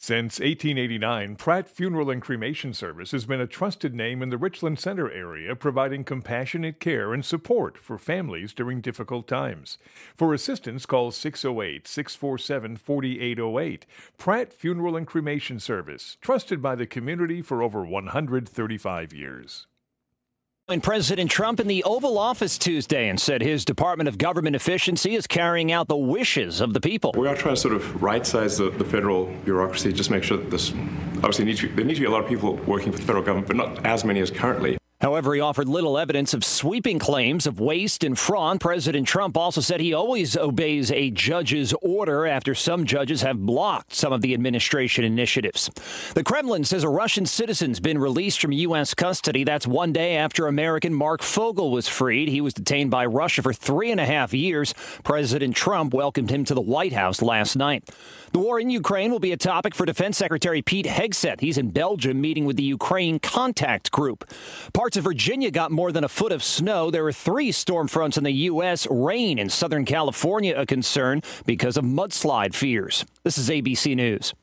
Since 1889, Pratt Funeral and Cremation Service has been a trusted name in the Richland Center area, providing compassionate care and support for families during difficult times. For assistance, call 608-647-4808. Pratt Funeral and Cremation Service, trusted by the community for over 135 years. President Trump in the Oval Office Tuesday and said his Department of Government Efficiency is carrying out the wishes of the people. We are trying to sort of right-size the federal bureaucracy, just make sure that this, obviously there need to be a lot of people working for the federal government, but not as many as currently. However, he offered little evidence of sweeping claims of waste and fraud. President Trump also said he always obeys a judge's order after some judges have blocked some of the administration initiatives. The Kremlin says a Russian citizen's been released from U.S. custody. That's one day after American Mark Fogel was freed. He was detained by Russia for 3.5 years. President Trump welcomed him to the White House last night. The war in Ukraine will be a topic for Defense Secretary Pete Hegseth. He's in Belgium meeting with the Ukraine Contact Group. Parts of Virginia got more than a foot of snow. There are 3 storm fronts in the U.S. Rain in Southern California a concern because of mudslide fears. This is ABC News.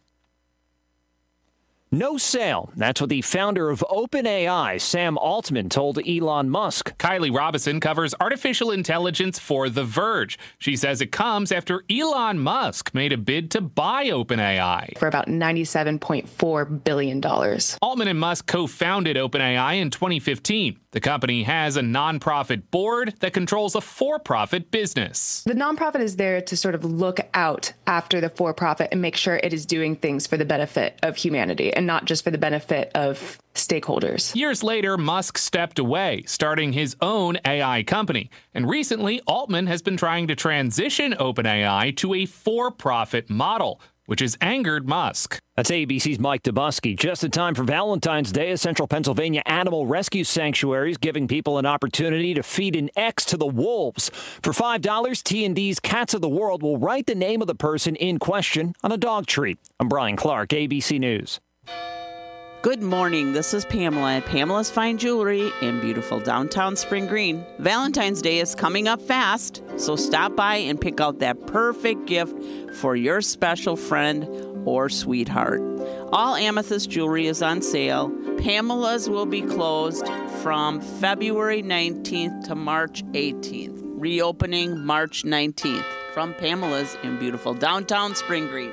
No sale. That's what the founder of OpenAI, Sam Altman, told Elon Musk. Kylie Robinson covers artificial intelligence for The Verge. She says it comes after Elon Musk made a bid to buy OpenAI for about $97.4 billion. Altman and Musk co-founded OpenAI in 2015. The company has a nonprofit board that controls a for-profit business. The nonprofit is there to sort of look out after the for-profit and make sure it is doing things for the benefit of humanity and not just for the benefit of stakeholders. Years later, Musk stepped away, starting his own AI company. And recently, Altman has been trying to transition OpenAI to a for-profit model, which has angered Musk. That's ABC's Mike Dubusky. Just in time for Valentine's Day, a Central Pennsylvania animal rescue sanctuary is giving people an opportunity to feed an X to the wolves. For $5, T&D's Cats of the World will write the name of the person in question on a dog treat. I'm Brian Clark, ABC News. Good morning. This is Pamela at Pamela's Fine Jewelry in beautiful downtown Spring Green. Valentine's Day is coming up fast, so stop by and pick out that perfect gift for your special friend or sweetheart. All Amethyst jewelry is on sale. Pamela's will be closed from February 19th to March 18th. Reopening March 19th from Pamela's in beautiful downtown Spring Green.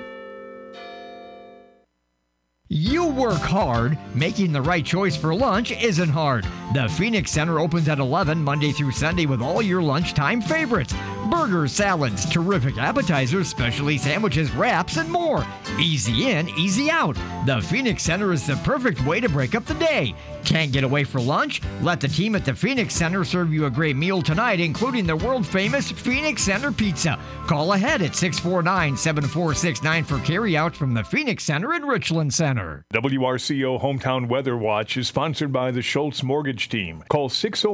You work hard. Making the right choice for lunch isn't hard. The Phoenix Center opens at 11 Monday through Sunday with all your lunchtime favorites. Burgers, salads, terrific appetizers, specialty sandwiches, wraps, and more. Easy in, easy out. The Phoenix Center is the perfect way to break up the day. Can't get away for lunch? Let the team at the Phoenix Center serve you a great meal tonight, including the world-famous Phoenix Center Pizza. Call ahead at 649-7469 for carryout from the Phoenix Center in Richland Center. WRCO Hometown Weather Watch is sponsored by the Schultz Mortgage Team. Call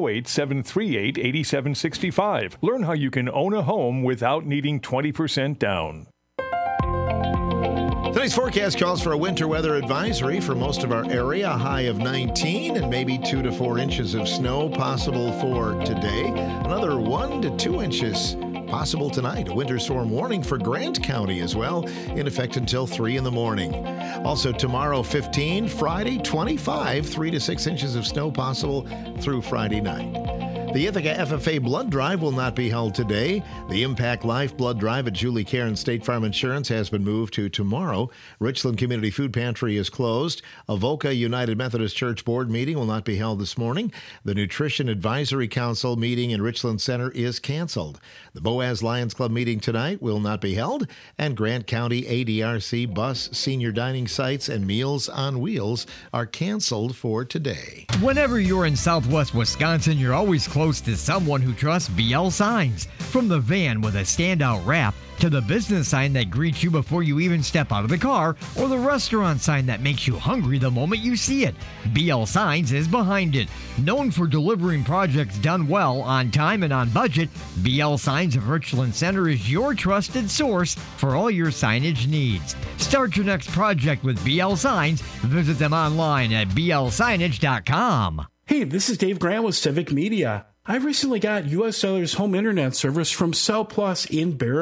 608-738-8765. Learn how you can own a home without needing 20% down. Today's forecast calls for a winter weather advisory for most of our area, a high of 19 and maybe 2 to 4 inches of snow possible for today. Another 1 to 2 inches possible tonight. A winter storm warning for Grant County as well, in effect until 3 in the morning. Also tomorrow 15, Friday 25, 3 to 6 inches of snow possible through Friday night. The Ithaca FFA blood drive will not be held today. The Impact Life blood drive at Julie Care and State Farm Insurance has been moved to tomorrow. Richland Community Food Pantry is closed. Avoca United Methodist Church Board meeting will not be held this morning. The Nutrition Advisory Council meeting in Richland Center is canceled. The Boaz Lions Club meeting tonight will not be held. And Grant County ADRC bus, senior dining sites, and Meals on Wheels are canceled for today. Whenever you're in Southwest Wisconsin, you're always close to someone who trusts BL Signs. From the van with a standout wrap to the business sign that greets you before you even step out of the car, or the restaurant sign that makes you hungry the moment you see it, BL Signs is behind it. Known for delivering projects done well, on time, and on budget, BL Signs of Richland Center is your trusted source for all your signage needs. Start your next project with BL Signs. Visit them online at blsignage.com. Hey, this is Dave Grant with Civic Media. I recently got U.S. Cellular's home internet service from Cell Plus in Baraboo.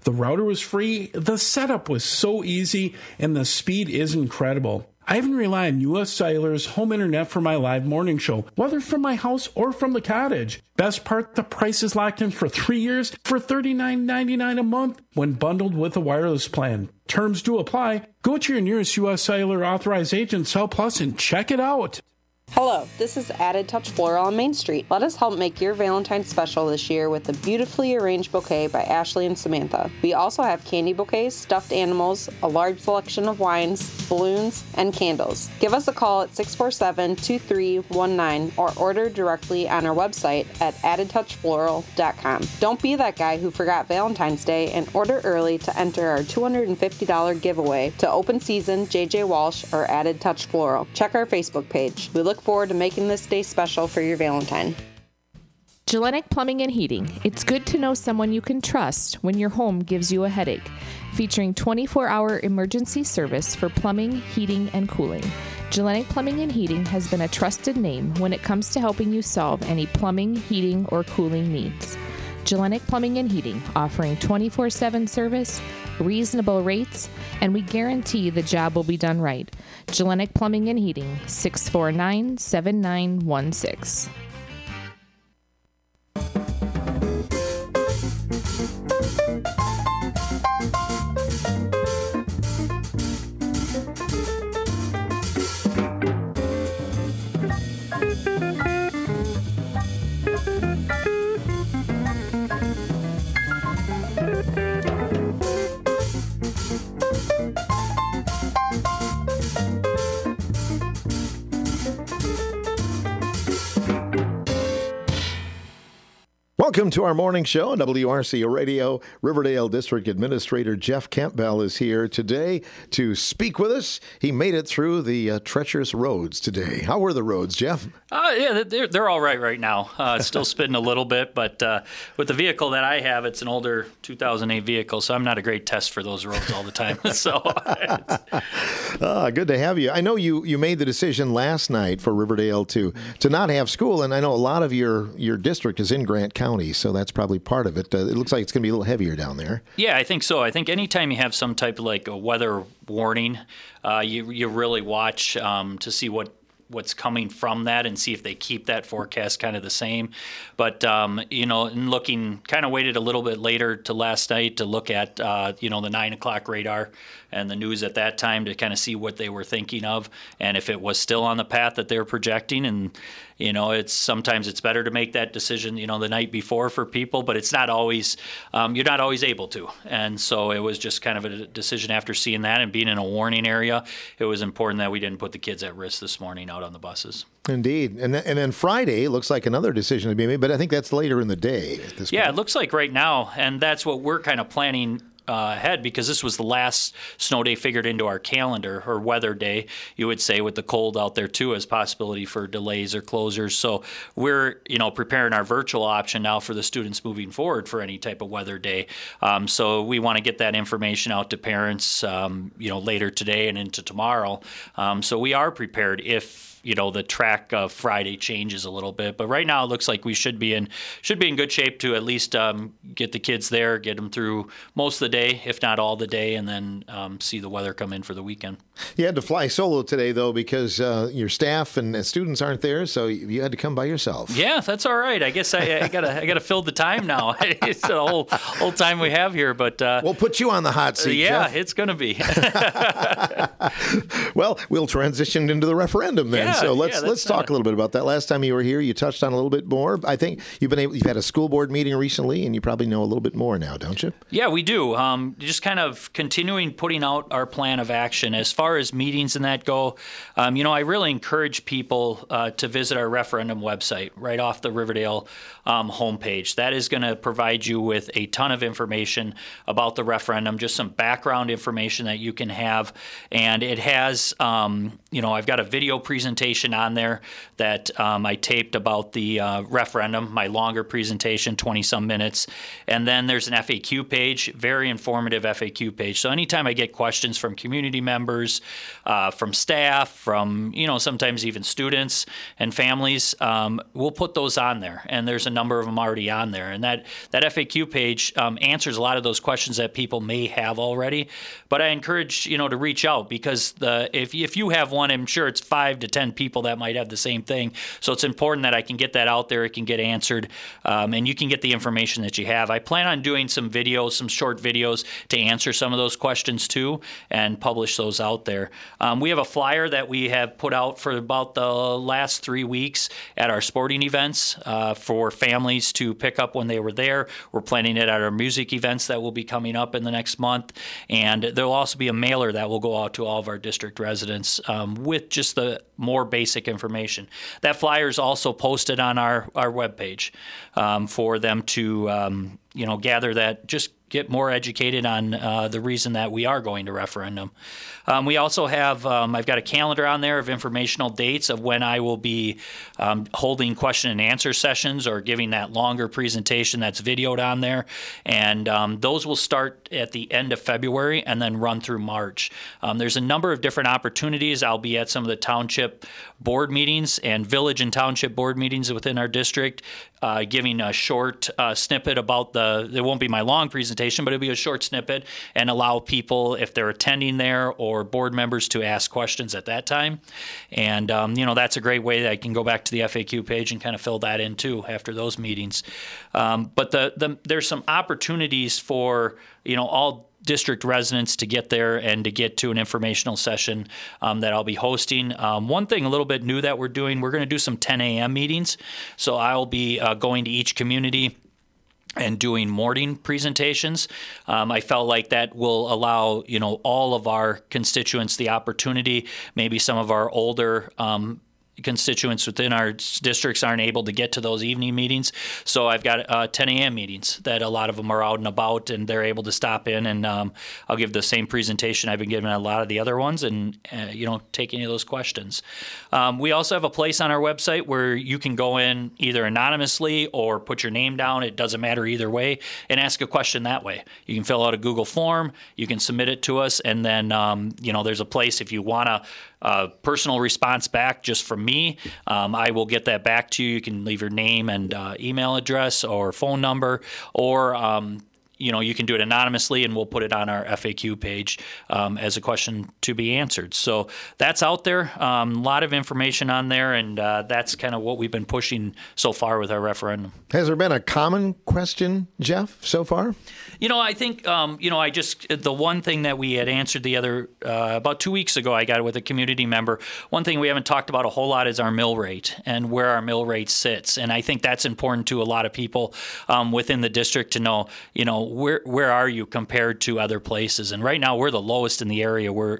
The router was free, the setup was so easy, and the speed is incredible. I even rely on U.S. Cellular's home internet for my live morning show, whether from my house or from the cottage. Best part, the price is locked in for 3 years for $39.99 a month when bundled with a wireless plan. Terms do apply. Go to your nearest U.S. Cellular authorized agent, Cell Plus, and check it out. Hello, this is Added Touch Floral on Main Street. Let us help make your Valentine's special this year with a beautifully arranged bouquet by Ashley and Samantha. We also have candy bouquets, stuffed animals, a large selection of wines, balloons, and candles. Give us a call at 647-2319 or order directly on our website at addedtouchfloral.com. Don't be that guy who forgot Valentine's Day and order early to enter our $250 giveaway to Open Season, JJ Walsh, or Added Touch Floral. Check our Facebook page. We look forward to making this day special for your Valentine. Gellenic Plumbing and Heating. It's good to know someone you can trust when your home gives you a headache. Featuring 24-hour emergency service for plumbing, heating, and cooling. Gellenic Plumbing and Heating has been a trusted name when it comes to helping you solve any plumbing, heating, or cooling needs. Gellenic Plumbing and Heating, offering 24/7 service, reasonable rates, and we guarantee the job will be done right. Gellenic Plumbing and Heating, 649-7916. Welcome to our morning show on WRCO Radio. Riverdale District Administrator Jeff Campbell is here today to speak with us. He made it through the treacherous roads today. How were the roads, Jeff? Yeah, they're all right now. Still spinning a little bit, but with the vehicle that I have, it's an older 2008 vehicle, so I'm not a great test for those roads all the time. So, good to have you. I know you made the decision last night for Riverdale to not have school, and I know a lot of your district is in Grant County, so that's probably part of it. It looks like it's going to be a little heavier down there. Yeah, I think so. I think anytime you have some type of like a weather warning, you really watch to see what's coming from that and see if they keep that forecast kind of the same. But, in looking, kind of waited a little bit later to last night to look at, the 9 o'clock radar and the news at that time to kind of see what they were thinking of and if it was still on the path that they're projecting. And, sometimes it's better to make that decision, the night before for people, but it's not always, you're not always able to. And so it was just kind of a decision after seeing that and being in a warning area. It was important that we didn't put the kids at risk this morning out on the buses. Indeed. And then Friday looks like another decision to be made, but I think that's later in the day at this point. Yeah, it looks like right now, and that's what we're kind of planning ahead, because this was the last snow day figured into our calendar, or weather day, you would say, with the cold out there too, as possibility for delays or closures. So we're, preparing our virtual option now for the students moving forward for any type of weather day. So we want to get that information out to parents, later today and into tomorrow. So we are prepared if the track of Friday changes a little bit. But right now it looks like we should be in good shape to at least get the kids there, get them through most of the day, if not all the day, and then see the weather come in for the weekend. You had to fly solo today, though, because your staff and students aren't there, so you had to come by yourself. Yeah, that's all right. I guess I gotta fill the time now. It's the whole time we have here, but we'll put you on the hot seat. Yeah, Jeff. It's gonna be. Well, we'll transition into the referendum then. Yeah, so let's talk a little bit about that. Last time you were here, you touched on a little bit more. I think you've had a school board meeting recently, and you probably know a little bit more now, don't you? Yeah, we do. Just kind of continuing putting out our plan of action. As far as meetings and that go, I really encourage people to visit our referendum website right off the Riverdale homepage. That is going to provide you with a ton of information about the referendum, just some background information that you can have. And it has has, I've got a video presentation on there that I taped about the referendum, my longer presentation, 20-some minutes. And then there's an FAQ page, very informative FAQ page. So anytime I get questions from community members, from staff, from, sometimes even students and families, we'll put those on there. And there's a number of them already on there. And that FAQ page answers a lot of those questions that people may have already. But I encourage, to reach out, because if you have one, I'm sure it's 5 to 10 people that might have the same thing. So it's important that I can get that out there. It can get answered, and you can get the information that you have. I plan on doing some videos, some short videos to answer some of those questions too, and publish those out there. We have a flyer that we have put out for about the last 3 weeks at our sporting events for families to pick up when they were there. We're planning it at our music events that will be coming up in the next month. And there will also be a mailer that will go out to all of our district residents with just the more basic information. That flyer is also posted on our webpage for them to gather that, just get more educated on the reason that we are going to referendum. We also have, I've got a calendar on there of informational dates of when I will be holding question and answer sessions or giving that longer presentation that's videoed on there. And those will start at the end of February and then run through March. There's a number of different opportunities. I'll be at some of the township board meetings and village and township board meetings within our district, giving a short snippet about it won't be my long presentation, but it'll be a short snippet and allow people, if they're attending there or board members, to ask questions at that time. And, that's a great way that I can go back to the FAQ page and kind of fill that in too after those meetings. But there's some opportunities for, all district residents to get there and to get to an informational session that I'll be hosting. One thing a little bit new that we're doing, we're going to do some 10 a.m. meetings. So I'll be going to each community and doing morning presentations. I felt like that will allow, all of our constituents the opportunity. Maybe some of our older constituents within our districts aren't able to get to those evening meetings. So I've got 10 a.m. meetings that a lot of them are out and about, and they're able to stop in, and I'll give the same presentation I've been giving a lot of the other ones, and take any of those questions. We also have a place on our website where you can go in either anonymously or put your name down. It doesn't matter either way, and ask a question that way. You can fill out a Google form, you can submit it to us, and then there's a place if you want to personal response back just from me. I will get that back to you. You can leave your name and email address or phone number, or you can do it anonymously, and we'll put it on our FAQ page as a question to be answered. So that's out there. A lot of information on there, and that's kind of what we've been pushing so far with our referendum. Has there been a common question, Jeff, so far? I think, the one thing that we had answered the other, about 2 weeks ago, I got it with a community member. One thing we haven't talked about a whole lot is our mill rate and where our mill rate sits. And I think that's important to a lot of people within the district to know, where are you compared to other places? And right now we're the lowest in the area. We're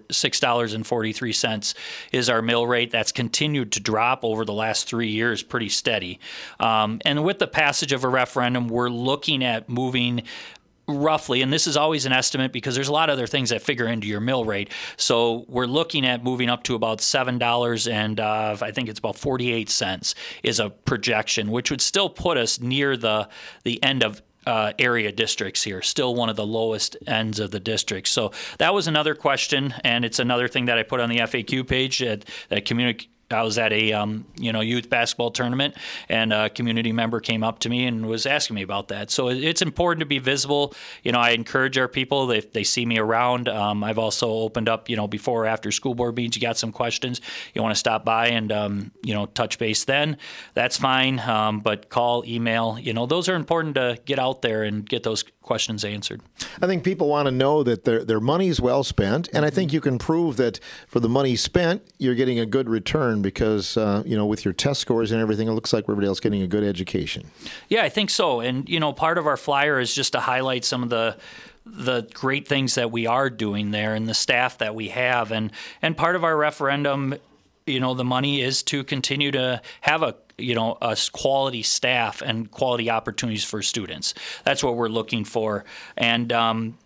$6.43 is our mill rate. That's continued to drop over the last 3 years, pretty steady. And with the passage of a referendum, we're looking at moving roughly, and this is always an estimate because there's a lot of other things that figure into your mill rate. So we're looking at moving up to about $7, and I think it's about 48 cents is a projection, which would still put us near the end of area districts here, still one of the lowest ends of the district. So that was another question, and it's another thing that I put on the FAQ page that community. I was at a youth basketball tournament, and a community member came up to me and was asking me about that. So it's important to be visible. I encourage our people, if they see me around. I've also opened up, before or after school board meetings, you got some questions, you want to stop by and touch base then, that's fine. But call, email, those are important to get out there and get those questions answered. I think people want to know that their money's well spent, and I think you can prove that for the money spent, you're getting a good return because, with your test scores and everything, it looks like everybody else getting a good education. Yeah, I think so. And, part of our flyer is just to highlight some of the great things that we are doing there and the staff that we have. And part of our referendum, the money is to continue to have a quality staff and quality opportunities for students. That's what we're looking for. And,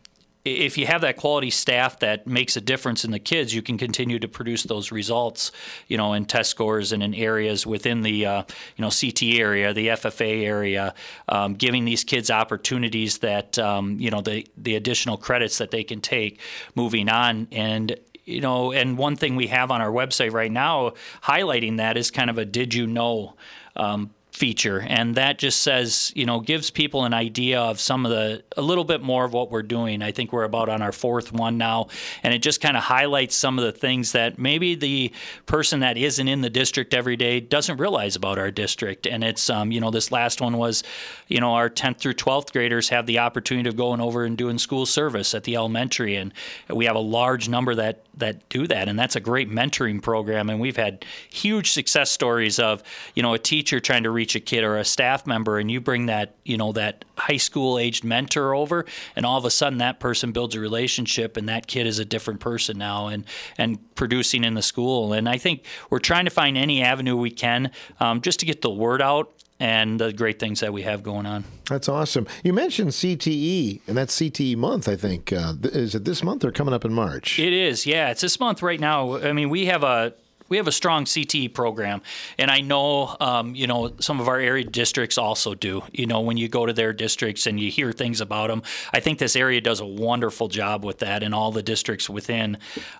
if you have that quality staff that makes a difference in the kids, you can continue to produce those results, in test scores and in areas within the, CT area, the FFA area, giving these kids opportunities that, the additional credits that they can take moving on. And one thing we have on our website right now highlighting that is kind of a did you know feature, and that just says, gives people an idea of a little bit more of what we're doing. I think we're about on our fourth one now, and it just kind of highlights some of the things that maybe the person that isn't in the district every day doesn't realize about our district. And it's, this last one was, our 10th through 12th graders have the opportunity of going over and doing school service at the elementary, and we have a large number that do that, and that's a great mentoring program. And we've had huge success stories of, a teacher trying to reach a kid or a staff member, and you bring that, that high school aged mentor over, and all of a sudden that person builds a relationship, and that kid is a different person now and producing in the school. And I think we're trying to find any avenue we can just to get the word out and the great things that we have going on. That's awesome. You mentioned CTE, and that's CTE month, I think. Is it this month or coming up in March? It is, yeah. It's this month right now. I mean, we have a strong CTE program, and I know, some of our area districts also do. When you go to their districts and you hear things about them, I think this area does a wonderful job with that, and all the districts within,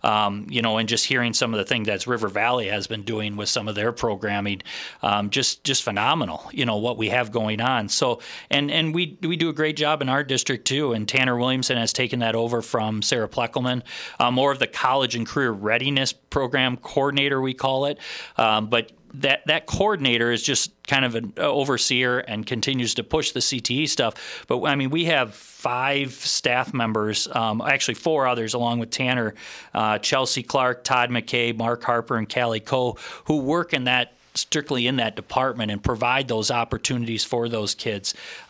and just hearing some of the things that River Valley has been doing with some of their programming, just phenomenal. What we have going on. So, and we do a great job in our district too. And Tanner Williamson has taken that over from Sarah Pleckelman, more of the college and career readiness program coordinator, we call it, but that coordinator is just kind of an overseer and continues to push the CTE stuff. But I mean, we have 5 staff members, actually 4 others along with Tanner, Chelsea Clark, Todd McKay, Mark Harper, and Callie Coe, who work strictly in that department and provide those opportunities for those kids.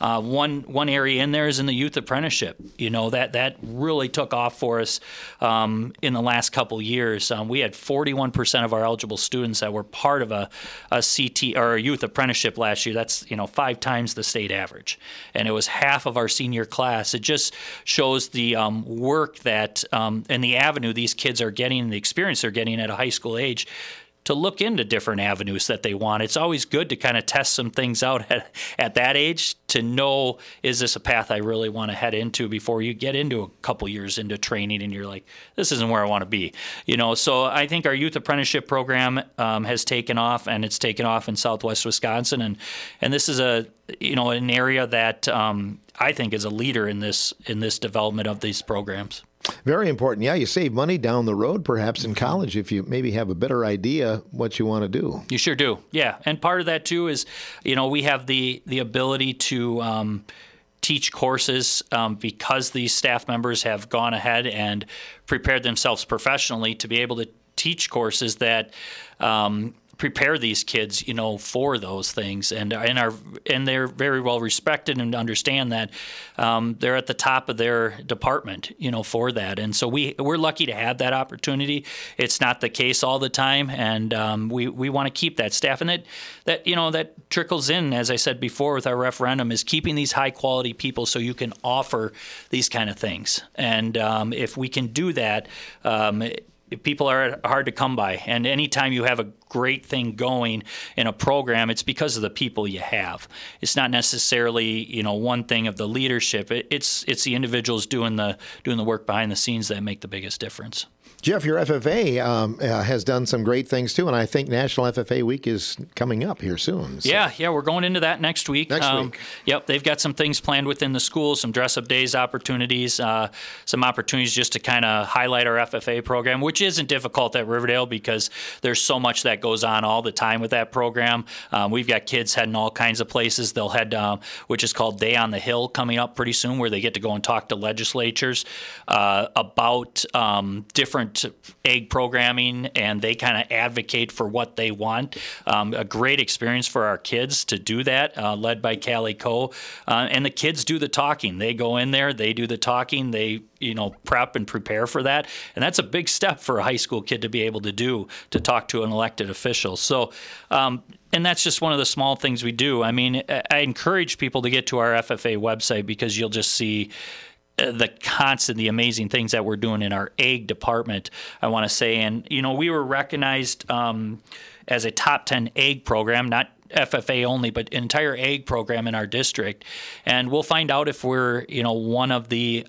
One area in there is in the youth apprenticeship. That really took off for us in the last couple years. We had 41% of our eligible students that were part of a CT or a youth apprenticeship last year. That's 5 times the state average, and it was half of our senior class. It just shows the work that and the avenue these kids are getting and the experience they're getting at a high school age to look into different avenues that they want. It's always good to kind of test some things out at that age to know, is this a path I really want to head into before you get into a couple years into training and you're like, this isn't where I want to be. So I think our youth apprenticeship program has taken off, and it's taken off in Southwest Wisconsin. And this is an area that I think is a leader in this development of these programs. Very important. Yeah, you save money down the road, perhaps in college, if you maybe have a better idea what you want to do. You sure do. Yeah, and part of that too is, we have the ability to teach courses because these staff members have gone ahead and prepared themselves professionally to be able to teach courses that prepare these kids, for those things, and they're very well respected and understand that they're at the top of their department, for that. And so we're lucky to have that opportunity. It's not the case all the time, and we want to keep that staff, and that trickles in, as I said before, with our referendum, is keeping these high quality people so you can offer these kind of things. And if we can do that, people are hard to come by, and anytime you have a great thing going in a program, it's because of the people you have. It's not necessarily one thing of the leadership. It's the individuals doing the work behind the scenes that make the biggest difference. Jeff, your FFA has done some great things too, and I think National FFA Week is coming up here soon. So. Yeah, we're going into that next week. Yep, they've got some things planned within the schools, some dress-up days opportunities, some opportunities just to kind of highlight our FFA program, which isn't difficult at Riverdale because there's so much that goes on all the time with that program. We've got kids heading all kinds of places. They'll head, which is called Day on the Hill, coming up pretty soon, where they get to go and talk to legislatures about different egg programming, and they kind of advocate for what they want. A great experience for our kids to do that, led by Callie Coe. And the kids do the talking. They go in there, they do the talking, they prep and prepare for that. And that's a big step for a high school kid to be able to do, to talk to an elected official. So, and that's just one of the small things we do. I mean, I encourage people to get to our FFA website because you'll just see the amazing things that we're doing in our egg department, I want to say. And, we were recognized as a top 10 egg program, not FFA only, but entire egg program in our district. And we'll find out if we're, one of the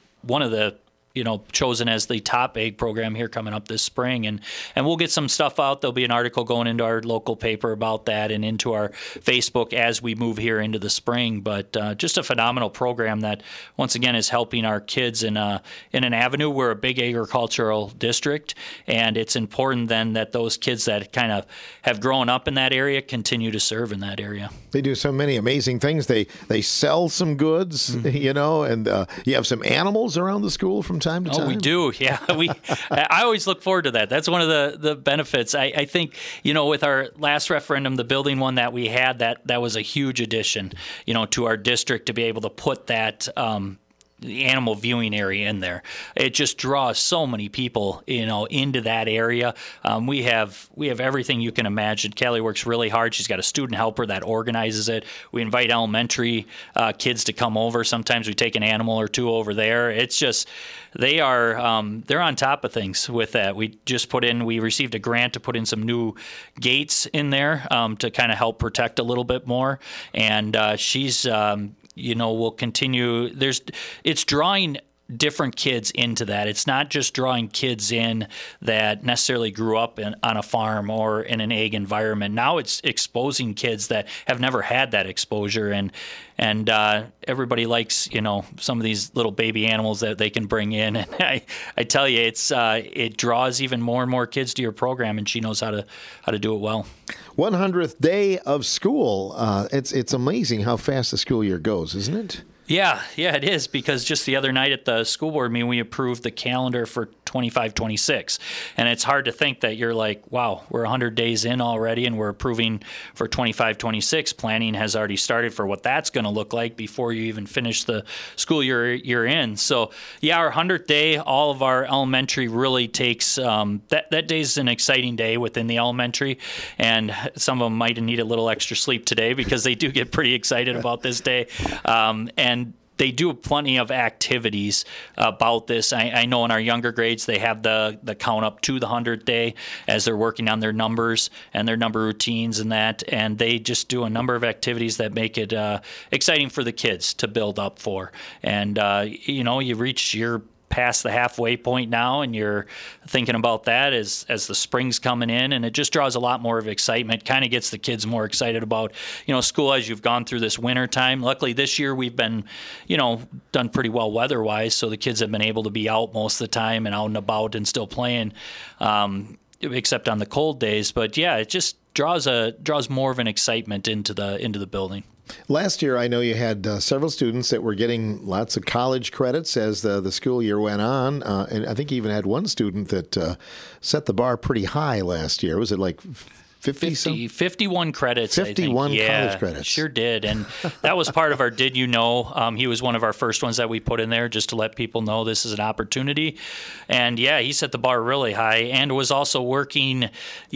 chosen as the top egg program here coming up this spring. And we'll get some stuff out. There'll be an article going into our local paper about that and into our Facebook as we move here into the spring. But just a phenomenal program that, once again, is helping our kids in an avenue. We're a big agricultural district, and it's important then that those kids that kind of have grown up in that area continue to serve in that area. They do so many amazing things. They sell some goods, and you have some animals around the school from time to time. Oh, we do. Yeah. I always look forward to that. That's one of the benefits. I think, with our last referendum, the building one that we had, that was a huge addition, to our district to be able to put that the animal viewing area in there. It just draws so many people, into that area. We have everything you can imagine. Kelly works really hard. She's got a student helper that organizes it. We invite elementary kids to come over. Sometimes we take an animal or two over there. It's just, they're on top of things with that. We received a grant to put in some new gates in there to kind of help protect a little bit more. And she's will continue. It's drawing different kids into that. It's not just drawing kids in that necessarily grew up on a farm or in an egg environment. Now it's exposing kids that have never had that exposure, and everybody likes some of these little baby animals that they can bring in. And I tell you, it draws even more and more kids to your program, and she knows how to do it well. 100th day of school. It's amazing how fast the school year goes, isn't it? Yeah, it is, because just the other night at the school board meeting, we approved the calendar for 25-26. And it's hard to think that you're like, wow, we're 100 days in already and we're approving for 25-26. Planning has already started for what that's going to look like before you even finish the school year you're in. So, yeah, our 100th day, all of our elementary really takes, that day's an exciting day within the elementary. And some of them might need a little extra sleep today because they do get pretty excited about this day. And they do plenty of activities about this. I know in our younger grades, they have the count up to the 100th day as they're working on their numbers and their number routines and that. And they just do a number of activities that make it exciting for the kids to build up for. And, you reach your past the halfway point now, and you're thinking about that as the spring's coming in, and it just draws a lot more of excitement, kind of gets the kids more excited about, school as you've gone through this winter time. Luckily this year we've been, done pretty well weather-wise, so the kids have been able to be out most of the time and out and about and still playing, except on the cold days. But yeah, it just draws more of an excitement into the building. Last year, I know you had several students that were getting lots of college credits as the school year went on, and I think you even had one student that set the bar pretty high last year. Was it like 51 credits, 51 I think. college credits. Sure did. And that was part of our Did You Know? He was one of our first ones that we put in there just to let people know this is an opportunity. And yeah, he set the bar really high and was also working,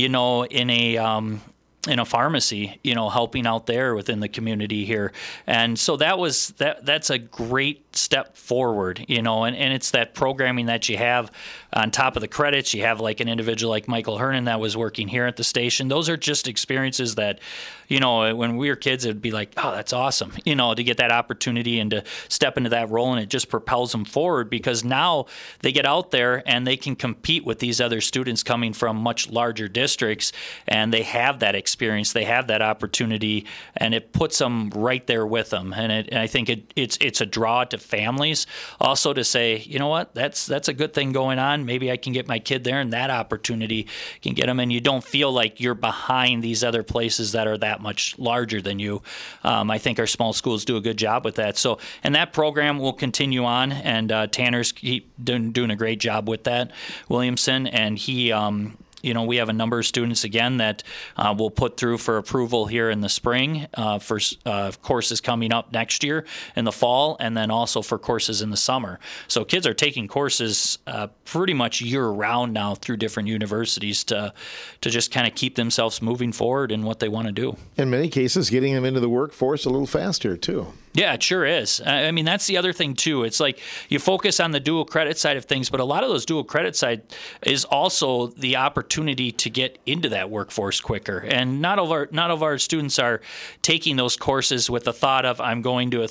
in a pharmacy, helping out there within the community here. And so that's a great step forward, and it's that programming that you have on top of the credits. You have like an individual like Michael Hernan that was working here at the station. Those are just experiences that, when we were kids, it'd be like, oh, that's awesome, to get that opportunity and to step into that role, and it just propels them forward because now they get out there and they can compete with these other students coming from much larger districts, and they have that experience, they have that opportunity, and it puts them right there with them. And I think it's a draw to families also to say, you know what, that's a good thing going on. Maybe I can get my kid there, and that opportunity can get them, and you don't feel like you're behind these other places that are that much larger than you. I think our small schools do a good job with that. So, and that program will continue on, and Tanner's doing a great job with that, Williamson, and he we have a number of students, again, that we'll put through for approval here in the spring for courses coming up next year in the fall, and then also for courses in the summer. So kids are taking courses pretty much year-round now through different universities to just kind of keep themselves moving forward in what they want to do. In many cases, getting them into the workforce a little faster, too. Yeah, it sure is. I mean, that's the other thing, too. It's like you focus on the dual credit side of things, but a lot of those dual credit side is also the opportunity to get into that workforce quicker. And not all of our students are taking those courses with the thought of, I'm going to a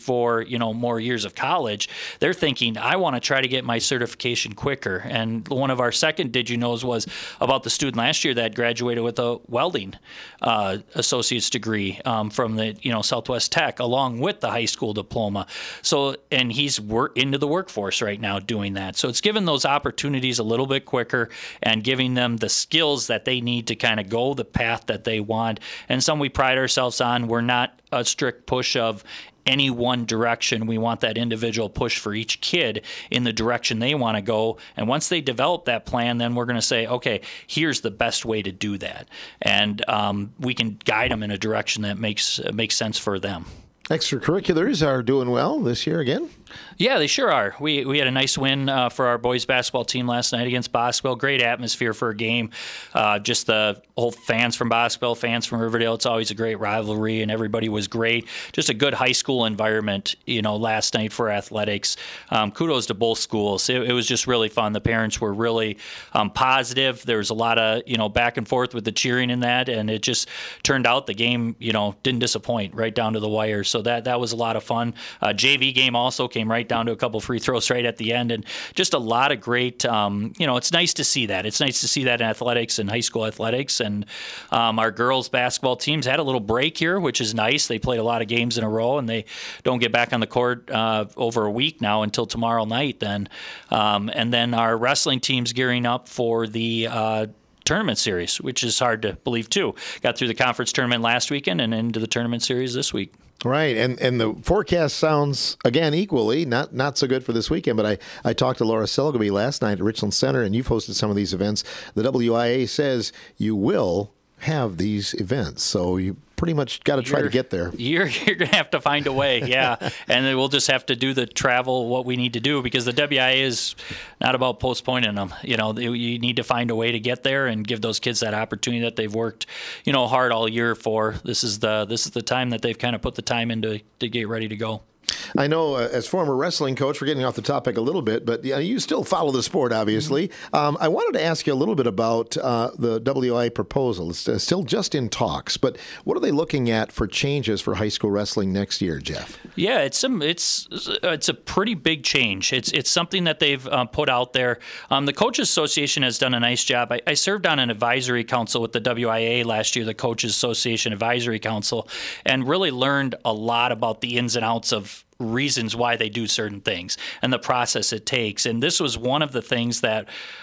3-4, more years of college. They're thinking, I want to try to get my certification quicker. And one of our second Did You Knows was about the student last year that graduated with a welding associate's degree from the Southwest Tech, along with the high school diploma. So, and he's into the workforce right now doing that. So it's given those opportunities a little bit quicker and giving them the skills that they need to kind of go the path that they want. And some we pride ourselves on. We're not a strict push of any one direction. We want that individual push for each kid in the direction they want to go. And once they develop that plan, then we're going to say, okay, here's the best way to do that. And we can guide them in a direction that makes sense for them. Extracurriculars are doing well this year again? Yeah, they sure are. We had a nice win for our boys basketball team last night against Boswell. Great atmosphere for a game. Just the whole fans from Boswell, fans from Riverdale. It's always a great rivalry, and everybody was great. Just a good high school environment, last night for athletics. Kudos to both schools. It was just really fun. The parents were really positive. There was a lot of, back and forth with the cheering in that, and it just turned out the game, didn't disappoint right down to the wire. So that was a lot of fun. JV game also came right down to a couple free throws right at the end, and just a lot of great, it's nice to see that. It's nice to see that in athletics and high school athletics. And our girls basketball teams had a little break here, which is nice. They played a lot of games in a row, and they don't get back on the court over a week now until tomorrow night then. And then our wrestling team's gearing up for the tournament series, which is hard to believe too. Got through the conference tournament last weekend and into the tournament series this week. Right, and the forecast sounds, again, equally not so good for this weekend, but I talked to Laura Selgaby last night at Richland Center, and you've hosted some of these events. The WIA says you will have these events, so you pretty much got to try to get there. You're going to have to find a way, yeah. And then we'll just have to do the travel, what we need to do, because the WIA is not about postponing them. You need to find a way to get there and give those kids that opportunity that they've worked, hard all year for. This is the time that they've kind of put the time into to get ready to go. I know as former wrestling coach, we're getting off the topic a little bit, but you still follow the sport, obviously. I wanted to ask you a little bit about the WIA proposal. It's still just in talks, but what are they looking at for changes for high school wrestling next year, Jeff? Yeah, it's a pretty big change. It's something that they've put out there. The Coaches Association has done a nice job. I served on an advisory council with the WIA last year, the Coaches Association Advisory Council, and really learned a lot about the ins and outs of reasons why they do certain things and the process it takes. And this was one of the things that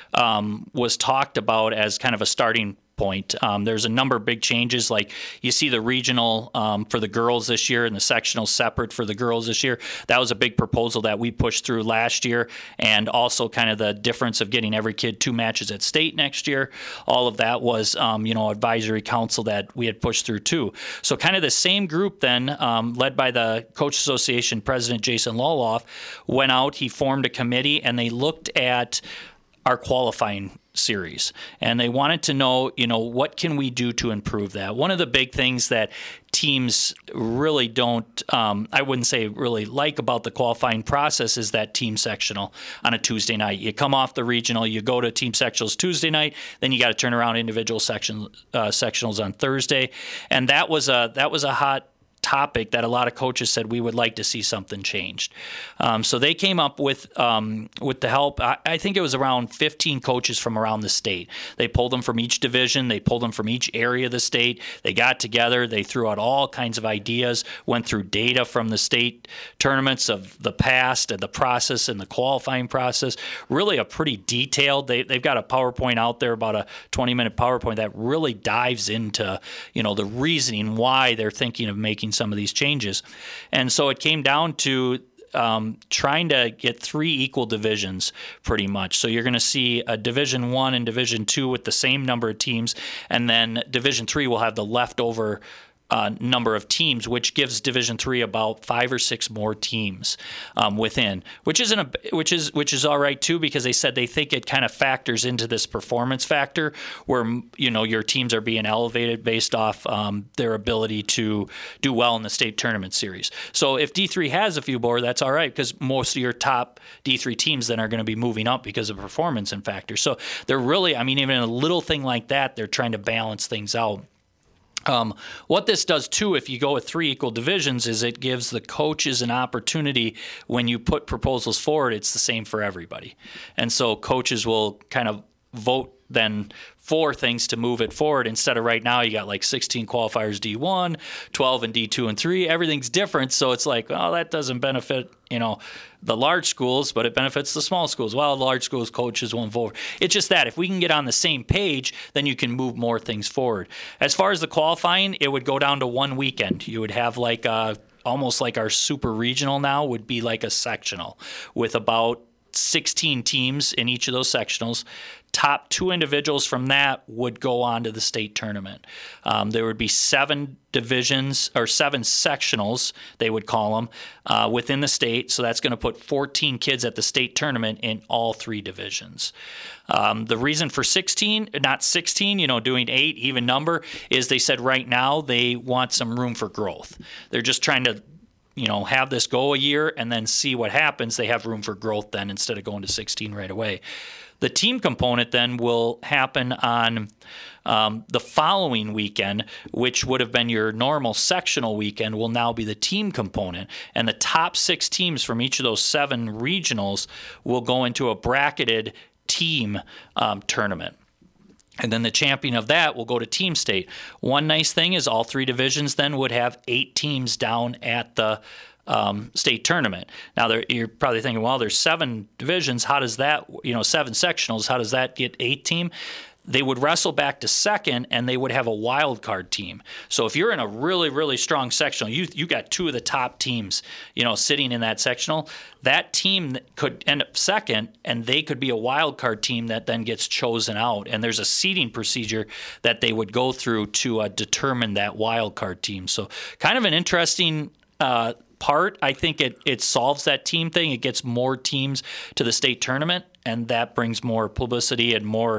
was talked about as kind of a starting point. There's a number of big changes, like you see the regional for the girls this year and the sectional separate for the girls this year. That was a big proposal that we pushed through last year, and also kind of the difference of getting every kid 2 matches at state next year. All of that was, advisory council that we had pushed through too. So kind of the same group then, led by the Coach Association President Jason Loloff, went out, he formed a committee, and they looked at our qualifying series, and they wanted to know, what can we do to improve that? One of the big things that teams really don't, I wouldn't say really like about the qualifying process is that team sectional on a Tuesday night. You come off the regional, you go to team sectionals Tuesday night, then you got to turn around individual sectionals on Thursday, and that was a hot topic that a lot of coaches said we would like to see something changed. So they came up with the help. I think it was around 15 coaches from around the state. They pulled them from each division. They pulled them from each area of the state. They got together. They threw out all kinds of ideas, went through data from the state tournaments of the past and the process and the qualifying process. Really a pretty detailed, they've got a PowerPoint out there, about a 20-minute PowerPoint that really dives into, the reasoning why they're thinking of making some of these changes. And so it came down to trying to get 3 equal divisions pretty much. So you're going to see a Division I and Division II with the same number of teams, and then Division III will have the leftover number of teams, which gives Division III about 5 or 6 more teams within, which is all right too, because they said they think it kind of factors into this performance factor where your teams are being elevated based off their ability to do well in the state tournament series. So if D3 has a few more, that's all right, because most of your top D3 teams then are going to be moving up because of performance and factors. So they're really, even a little thing like that, they're trying to balance things out. What this does, too, if you go with 3 equal divisions, is it gives the coaches an opportunity when you put proposals forward, it's the same for everybody. And so coaches will kind of vote then for things to move it forward, instead of right now you got like 16 qualifiers D1, 12 in D2 and 3. Everything's different, so it's like, oh, that doesn't benefit the large schools, but it benefits the small schools. Well, the large schools coaches won't vote. It's just that if we can get on the same page, then you can move more things forward. As far as the qualifying, it would go down to one weekend. You would have like almost like our super regional now would be like a sectional with about 16 teams in each of those sectionals. Top 2 individuals from that would go on to the state tournament. There would be 7 divisions or 7 sectionals, they would call them, within the state. So that's going to put 14 kids at the state tournament in all 3 divisions. The reason for 16, not 16, doing 8, even number, is they said right now they want some room for growth. They're just trying to have this go a year and then see what happens. They have room for growth then instead of going to 16 right away. The team component then will happen on the following weekend, which would have been your normal sectional weekend, will now be the team component. And the top 6 teams from each of those 7 regionals will go into a bracketed team tournament. And then the champion of that will go to team state. One nice thing is all 3 divisions then would have 8 teams down at the state tournament. Now, you're probably thinking, well, there's 7 divisions. How does that, 7 sectionals, how does that get 8 team? They would wrestle back to second, and they would have a wild card team. So if you're in a really, really strong sectional, you got 2 of the top teams, sitting in that sectional. That team could end up second, and they could be a wild card team that then gets chosen out. And there's a seeding procedure that they would go through to determine that wild card team. So kind of an interesting part. I think it solves that team thing. It gets more teams to the state tournament, and that brings more publicity and more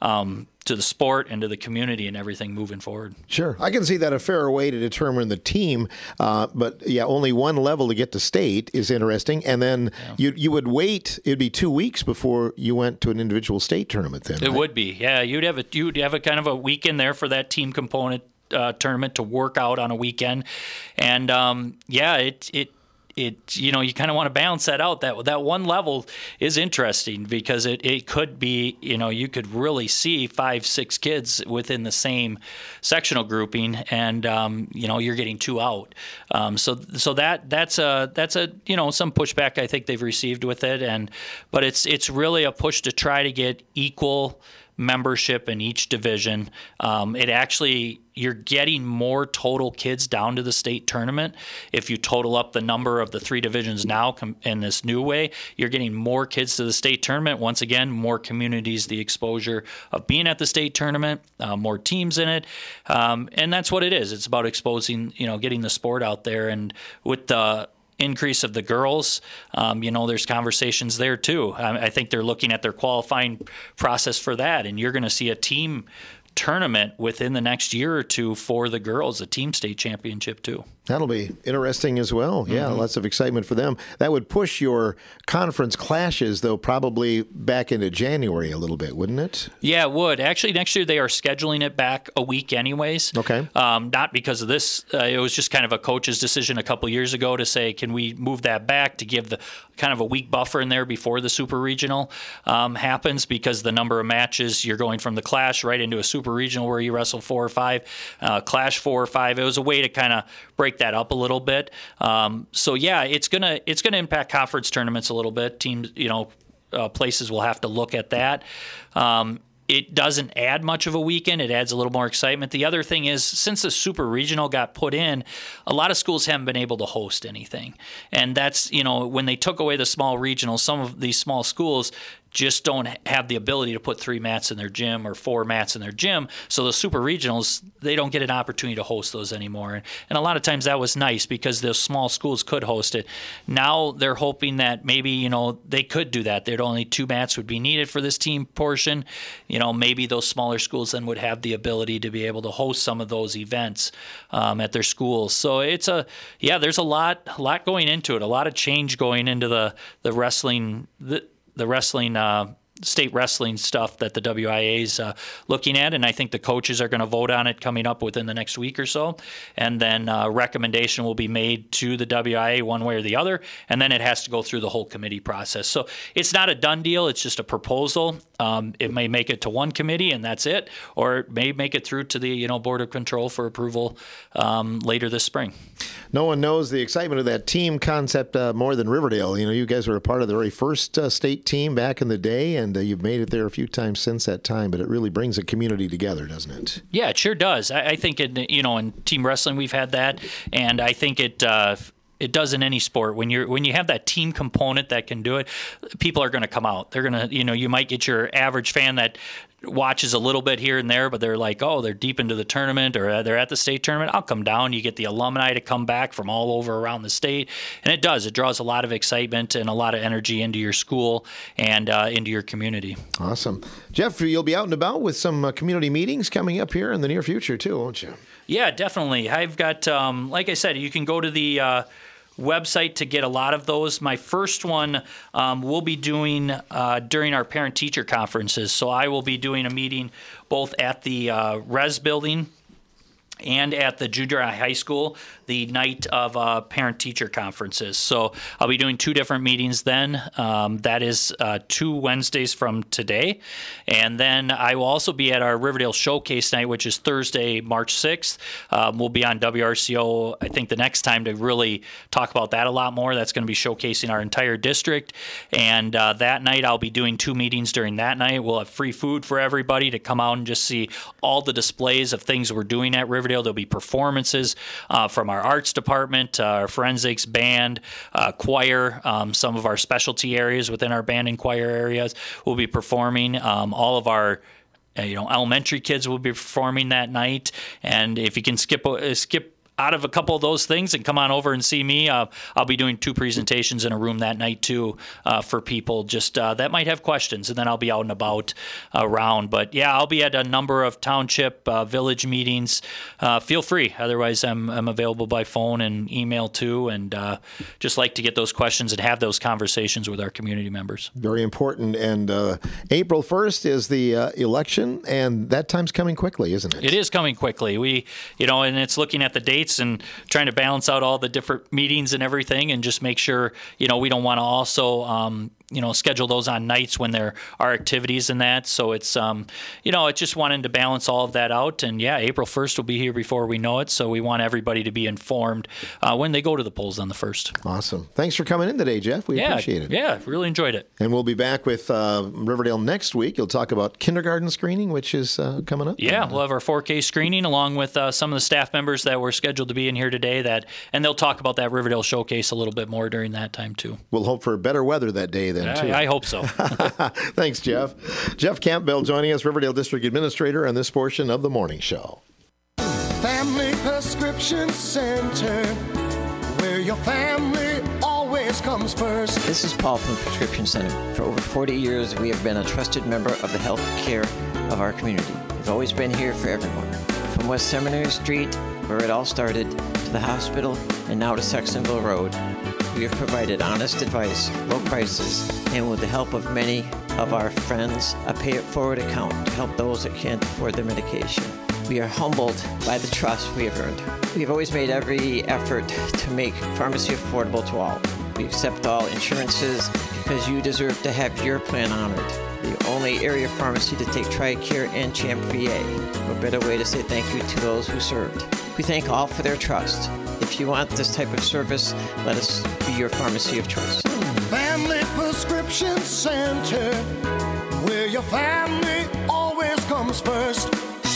to the sport and to the community and everything moving forward. Sure. I can see that a fair way to determine the team. But yeah, only one level to get to state is interesting. And then you would wait, it'd be 2 weeks before you went to an individual state tournament then. It would be. Yeah, you'd have a kind of a weekend there for that team component tournament to work out on a weekend. And you kind of want to balance that out. That one level is interesting because it could be, you could really see 5-6 kids within the same sectional grouping, and you're getting 2 out. So that's a some pushback I think they've received with it, but it's really a push to try to get equal membership in each division. You're getting more total kids down to the state tournament. If you total up the number of the 3 divisions now in this new way, you're getting more kids to the state tournament. Once again, more communities, the exposure of being at the state tournament, more teams in it. And that's what it is. It's about exposing, getting the sport out there. And with the increase of the girls, there's conversations there too. I think they're looking at their qualifying process for that, and you're going to see a team tournament within the next year or 2 for the girls, a team state championship too. That'll be interesting as well. Yeah, lots of excitement for them. That would push your conference clashes, though, probably back into January a little bit, wouldn't it? Yeah, it would. Actually, next year they are scheduling it back a week anyways. Okay. Not because of this. It was just kind of a coach's decision a couple years ago to say, can we move that back to give the kind of a week buffer in there before the super regional happens, because the number of matches, you're going from the clash right into a super regional where you wrestle 4 or 5, clash 4 or 5. It was a way to kind of break that up a little bit. So yeah, it's gonna impact conference tournaments a little bit. Teams, places will have to look at that. It doesn't add much of a weekend. It adds a little more excitement. The other thing is, since the super regional got put in, a lot of schools haven't been able to host anything. And that's, when they took away the small regionals, some of these small schools just don't have the ability to put 3 mats in their gym or 4 mats in their gym. So the super regionals, they don't get an opportunity to host those anymore. And a lot of times that was nice because those small schools could host it. Now they're hoping that maybe, they could do that. There'd only 2 mats would be needed for this team portion. Maybe those smaller schools then would have the ability to be able to host some of those events at their schools. So there's a lot going into it, a lot of change going into the wrestling, the wrestling state wrestling stuff that the WIA is looking at, and I think the coaches are going to vote on it coming up within the next week or so, and then recommendation will be made to the WIA one way or the other, and then it has to go through the whole committee process. So it's not a done deal, it's just a proposal. It may make it to one committee and that's it, or it may make it through to the Board of Control for approval later this spring. No one knows the excitement of that team concept more than Riverdale. You guys were a part of the very first state team back in the day, and you've made it there a few times since that time, but it really brings a community together, doesn't it? Yeah, it sure does. I think in team wrestling we've had that, and I think it does in any sport. When you have that team component that can do it, people are going to come out. They're going to, you might get your average fan that watches a little bit here and there, but they're like, oh, they're deep into the tournament or they're at the state tournament. I'll come down. You get the alumni to come back from all over around the state. And it does. It draws a lot of excitement and a lot of energy into your school and into your community. Awesome. Jeff, you'll be out and about with some community meetings coming up here in the near future too, won't you? Yeah, definitely. I've got, like I said, you can go to the website to get a lot of those. My first one we'll be doing during our parent-teacher conferences. So I will be doing a meeting both at the Res building and at the junior high school the night of parent-teacher conferences. So I'll be doing 2 different meetings then. That is 2 Wednesdays from today. And then I will also be at our Riverdale Showcase night, which is Thursday, March 6th. We'll be on WRCO, I think, the next time to really talk about that a lot more. That's going to be showcasing our entire district. And that night I'll be doing 2 meetings during that night. We'll have free food for everybody to come out and just see all the displays of things we're doing at Riverdale. There'll be performances from our arts department, our forensics, band, choir, some of our specialty areas within our band and choir areas will be performing. All of our elementary kids will be performing that night. And if you can skip out of a couple of those things and come on over and see me, I'll be doing 2 presentations in a room that night too for people just that might have questions, and then I'll be out and about around. But yeah, I'll be at a number of township village meetings. Feel free. Otherwise, I'm available by phone and email too, and just like to get those questions and have those conversations with our community members. Very important. And April 1st is the election, and that time's coming quickly, isn't it? It is coming quickly. We, and it's looking at the dates and trying to balance out all the different meetings and everything, and just make sure, we don't want to also, schedule those on nights when there are activities and that. So it's, it's just wanting to balance all of that out. And yeah, April 1st will be here before we know it. So we want everybody to be informed when they go to the polls on the 1st. Awesome. Thanks for coming in today, Jeff. We appreciate it. Yeah, really enjoyed it. And we'll be back with Riverdale next week. You'll talk about kindergarten screening, which is coming up. Yeah, we'll have our 4K screening along with some of the staff members that were scheduled to be in here today. And they'll talk about that Riverdale Showcase a little bit more during that time too. We'll hope for better weather that day then too. I hope so. Thanks, Jeff. Jeff Campbell joining us, Riverdale District Administrator, on this portion of the morning show. Family Prescription Center, where your family always comes first. This is Paul from the Prescription Center. For over 40 years, we have been a trusted member of the health care of our community. We've always been here for everyone. From West Seminary Street, where it all started, to the hospital, and now to Saxonville Road. We have provided honest advice, low prices, and with the help of many of our friends, a pay-it-forward account to help those that can't afford their medication. We are humbled by the trust we have earned. We have always made every effort to make pharmacy affordable to all. We accept all insurances because you deserve to have your plan honored. The only area pharmacy to take TRICARE and CHAMP VA. What better way to say thank you to those who served. We thank all for their trust. If you want this type of service, let us be your pharmacy of choice. Family Prescription Center, where your family always comes first.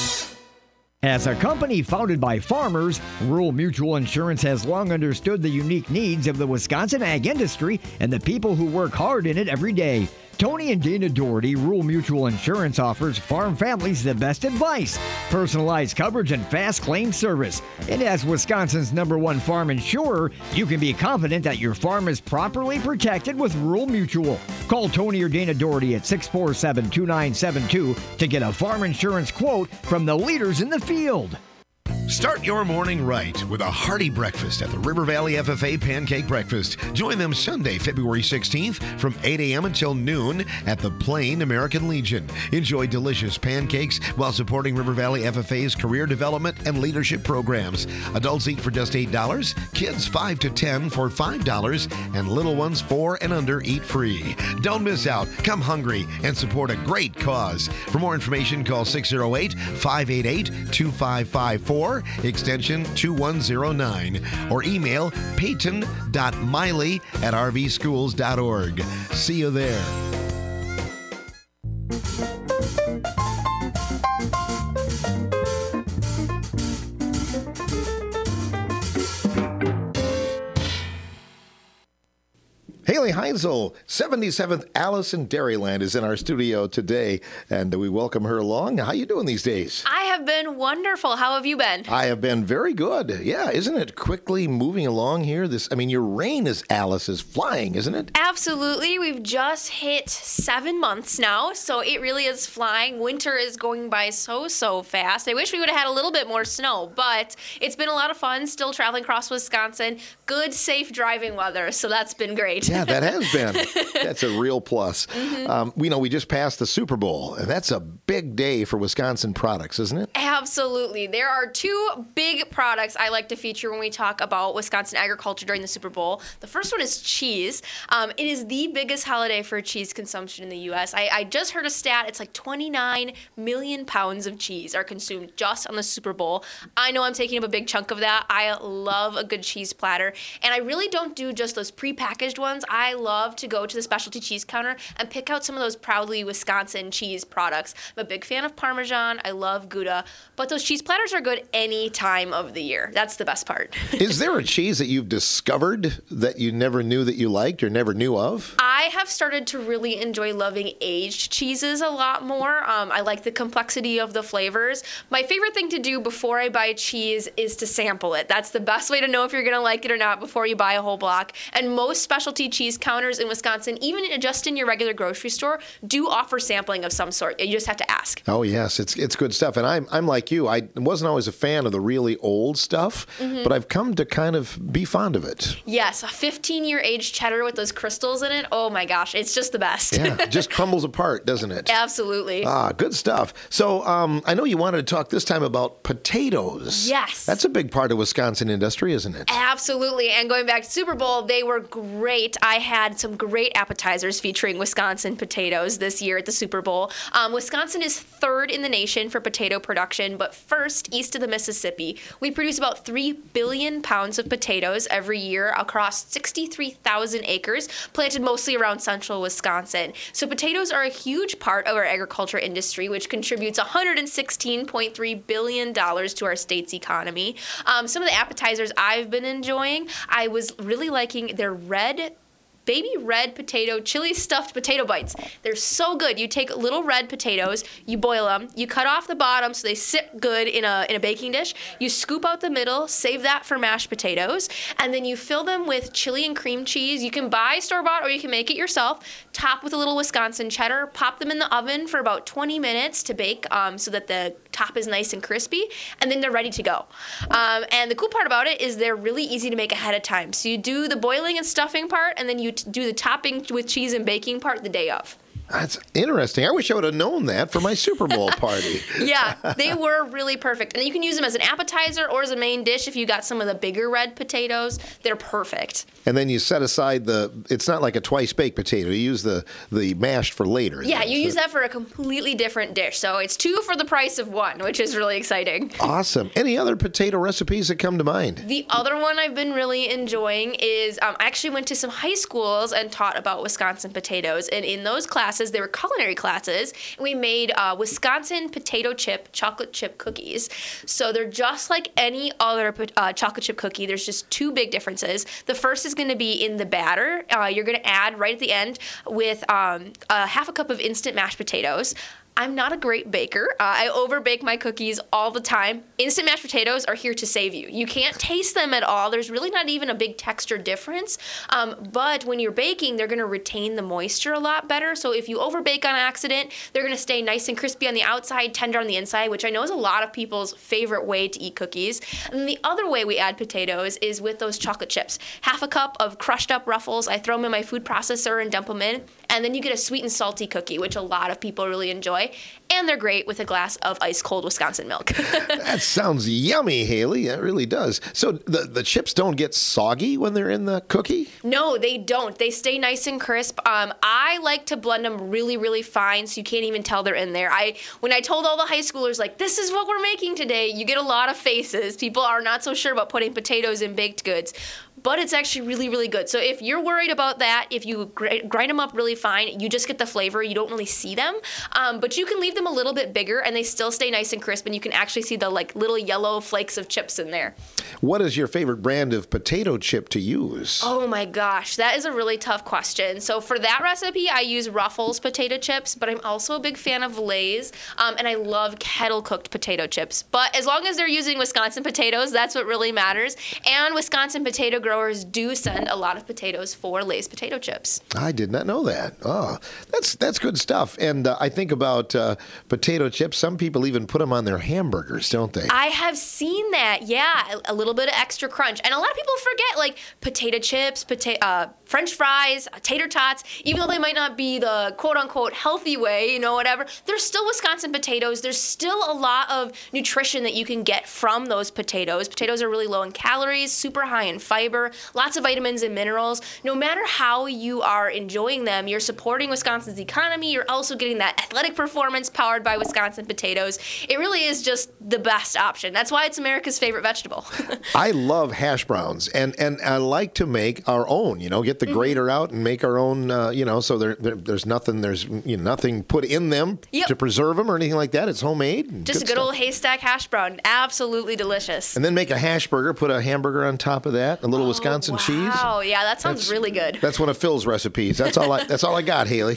As a company founded by farmers, Rural Mutual Insurance has long understood the unique needs of the Wisconsin ag industry and the people who work hard in it every day. Tony and Dana Doherty Rural Mutual Insurance offers farm families the best advice, personalized coverage, and fast claim service. And as Wisconsin's #1 farm insurer, you can be confident that your farm is properly protected with Rural Mutual. Call Tony or Dana Doherty at 647-2972 to get a farm insurance quote from the leaders in the field. Start your morning right with a hearty breakfast at the River Valley FFA Pancake Breakfast. Join them Sunday, February 16th from 8 a.m. until noon at the Plain American Legion. Enjoy delicious pancakes while supporting River Valley FFA's career development and leadership programs. Adults eat for just $8, kids 5 to 10 for $5, and little ones 4 and under eat free. Don't miss out. Come hungry and support a great cause. For more information, call 608-588-2554. extension 2109, or email peyton.miley@rvschools.org. See you there. Haley Heinzel, 77th Allison Dairyland, is in our studio today, and we welcome her along. How you doing these days? I have been wonderful. How have you been? I have been very good. Yeah, isn't it quickly moving along here? Your reign as Alice is flying, isn't it? Absolutely. We've just hit 7 months now, so it really is flying. Winter is going by so fast. I wish we would have had a little bit more snow, but it's been a lot of fun still traveling across Wisconsin. Good, safe driving weather, so that's been great. Yeah, that has been. That's a real plus. Mm-hmm. We just passed the Super Bowl, and that's a big day for Wisconsin products, isn't it? Absolutely. There are 2 big products I like to feature when we talk about Wisconsin agriculture during the Super Bowl. The first one is cheese. It is the biggest holiday for cheese consumption in the U.S. I just heard a stat. It's like 29 million pounds of cheese are consumed just on the Super Bowl. I know I'm taking up a big chunk of that. I love a good cheese platter, and I really don't do just those prepackaged ones. I love to go to the specialty cheese counter and pick out some of those proudly Wisconsin cheese products. I'm a big fan of Parmesan. I love Gouda. But those cheese platters are good any time of the year. That's the best part. Is there a cheese that you've discovered that you never knew that you liked or never knew of? I have started to really enjoy loving aged cheeses a lot more. I like the complexity of the flavors. My favorite thing to do before I buy cheese is to sample it. That's the best way to know if you're going to like it or not before you buy a whole block. And most specialty cheese counters in Wisconsin, even just in your regular grocery store, do offer sampling of some sort. You just have to ask. Oh, yes. It's good stuff. And I'm like you. I wasn't always a fan of the really old stuff, but I've come to kind of be fond of it. Yes, a 15-year aged cheddar with those crystals in it. Oh, my gosh. It's just the best. Yeah, it just crumbles apart, doesn't it? Absolutely. Good stuff. So I know you wanted to talk this time about potatoes. Yes. That's a big part of Wisconsin industry, isn't it? Absolutely. And going back to Super Bowl, they were great. I had some great appetizers featuring Wisconsin potatoes this year at the Super Bowl. Wisconsin is 3rd in the nation for potato production, but first east of the Mississippi. We produce about 3 billion pounds of potatoes every year across 63,000 acres, planted mostly around central Wisconsin. So potatoes are a huge part of our agriculture industry, which contributes $116.3 billion to our state's economy. Some of the appetizers I've been enjoying, I was really liking their baby red potato chili stuffed potato bites. They're so good. You take little red potatoes, you boil them, you cut off the bottom so they sit good in a baking dish. You scoop out the middle, save that for mashed potatoes, and then you fill them with chili and cream cheese. You can buy store-bought or you can make it yourself. Top with a little Wisconsin cheddar. Pop them in the oven for about 20 minutes to bake so that the top is nice and crispy, and then they're ready to go. And the cool part about it is they're really easy to make ahead of time. So you do the boiling and stuffing part, and then you do the topping with cheese and baking part the day of. That's interesting. I wish I would have known that for my Super Bowl party. Yeah, they were really perfect. And you can use them as an appetizer or as a main dish if you got some of the bigger red potatoes. They're perfect. And then you set aside it's not like a twice-baked potato. You use the mashed for later. Yeah, you use that for a completely different dish. So it's 2 for the price of 1, which is really exciting. Awesome. Any other potato recipes that come to mind? The other one I've been really enjoying is I actually went to some high schools and taught about Wisconsin potatoes. And in those classes, classes. They were culinary classes. And we made Wisconsin potato chip chocolate chip cookies. So they're just like any other chocolate chip cookie. There's just two big differences. The first is going to be in the batter. You're going to add right at the end with half a cup of instant mashed potatoes. I'm not a great baker. I overbake my cookies all the time. Instant mashed potatoes are here to save you. You can't taste them at all. There's really not even a big texture difference. But when you're baking, they're going to retain the moisture a lot better. So if you overbake on accident, they're going to stay nice and crispy on the outside, tender on the inside, which I know is a lot of people's favorite way to eat cookies. And the other way we add potatoes is with those chocolate chips. Half a cup of crushed up Ruffles. I throw them in my food processor and dump them in. And then you get a sweet and salty cookie, which a lot of people really enjoy. And they're great with a glass of ice cold Wisconsin milk. That sounds yummy, Haley. It really does. So the chips don't get soggy when they're in the cookie? No, they don't. They stay nice and crisp. I like to blend them really, really fine so you can't even tell they're in there. When I told all the high schoolers, like, this is what we're making today, you get a lot of faces. People are not so sure about putting potatoes in baked goods. But it's actually really, really good. So if you're worried about that, if you grind them up really fine, you just get the flavor. You don't really see them. But you can leave them a little bit bigger, and they still stay nice and crisp, and you can actually see the little yellow flakes of chips in there. What is your favorite brand of potato chip to use? Oh my gosh, that is a really tough question. So for that recipe, I use Ruffles potato chips, but I'm also a big fan of Lay's, and I love kettle-cooked potato chips. But as long as they're using Wisconsin potatoes, that's what really matters. And Wisconsin potato growers do send a lot of potatoes for Lay's potato chips. I did not know that. Oh, that's good stuff. And I think about potato chips. Some people even put them on their hamburgers, don't they? I have seen that. Yeah, a little bit of extra crunch. And a lot of people forget, potato chips, French fries, tater tots, even though they might not be the quote-unquote healthy way, whatever, they're still Wisconsin potatoes. There's still a lot of nutrition that you can get from those potatoes. Potatoes are really low in calories, super high in fiber, lots of vitamins and minerals. No matter how you are enjoying them, you're supporting Wisconsin's economy. You're also getting that athletic performance powered by Wisconsin potatoes. It really is just the best option. That's why it's America's favorite vegetable. I love hash browns, and I like to make our own, get the grater out and make our own, so there's nothing put in them to preserve them or anything like that. It's homemade. Just a good old haystack hash brown. Absolutely delicious. And then make a hash burger, put a hamburger on top of that, a little Wisconsin cheese. Oh, yeah, that sounds really good. That's one of Phil's recipes. That's all I got, Haley.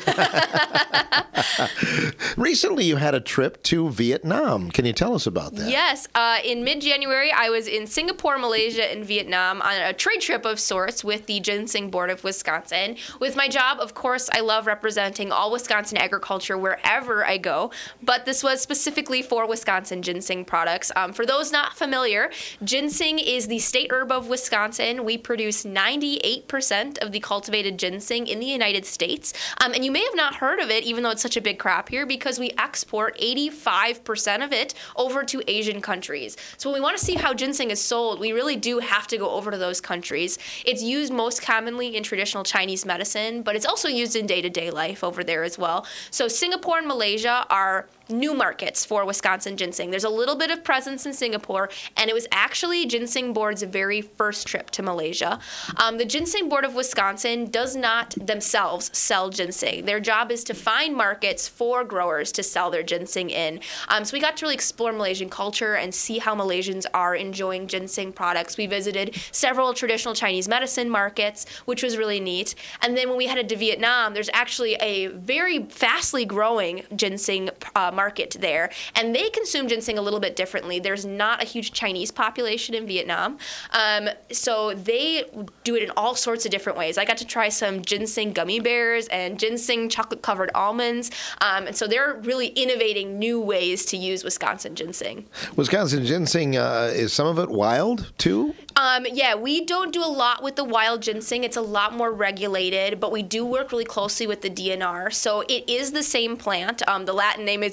Recently, you had a trip to Vietnam. Can you tell us about that? Yes. In mid-January, I was in Singapore, Malaysia, and Vietnam on a trade trip of sorts with the Ginseng Board of Wisconsin. With my job, of course, I love representing all Wisconsin agriculture wherever I go, but this was specifically for Wisconsin ginseng products. For those not familiar, ginseng is the state herb of Wisconsin. We produce 98% of the cultivated ginseng in the United States. And you may have not heard of it, even though it's such a big crop here, because we export 85% of it over to Asian countries. So when we want to see how ginseng is sold, we really do have to go over to those countries. It's used most commonly in traditional Chinese medicine, but it's also used in day-to-day life over there as well. So Singapore and Malaysia are new markets for Wisconsin ginseng. There's a little bit of presence in Singapore, and it was actually Ginseng Board's very first trip to Malaysia. The Ginseng Board of Wisconsin does not themselves sell ginseng. Their job is to find markets for growers to sell their ginseng in. So we got to really explore Malaysian culture and see how Malaysians are enjoying ginseng products. We visited several traditional Chinese medicine markets, which was really neat. And then when we headed to Vietnam, there's actually a very fastly growing ginseng market there, and they consume ginseng a little bit differently. There's not a huge Chinese population in Vietnam, so they do it in all sorts of different ways. I got to try some ginseng gummy bears and ginseng chocolate-covered almonds, and so they're really innovating new ways to use Wisconsin ginseng. Wisconsin ginseng, is some of it wild, too? Yeah, we don't do a lot with the wild ginseng. It's a lot more regulated, but we do work really closely with the DNR. So it is the same plant. The Latin name is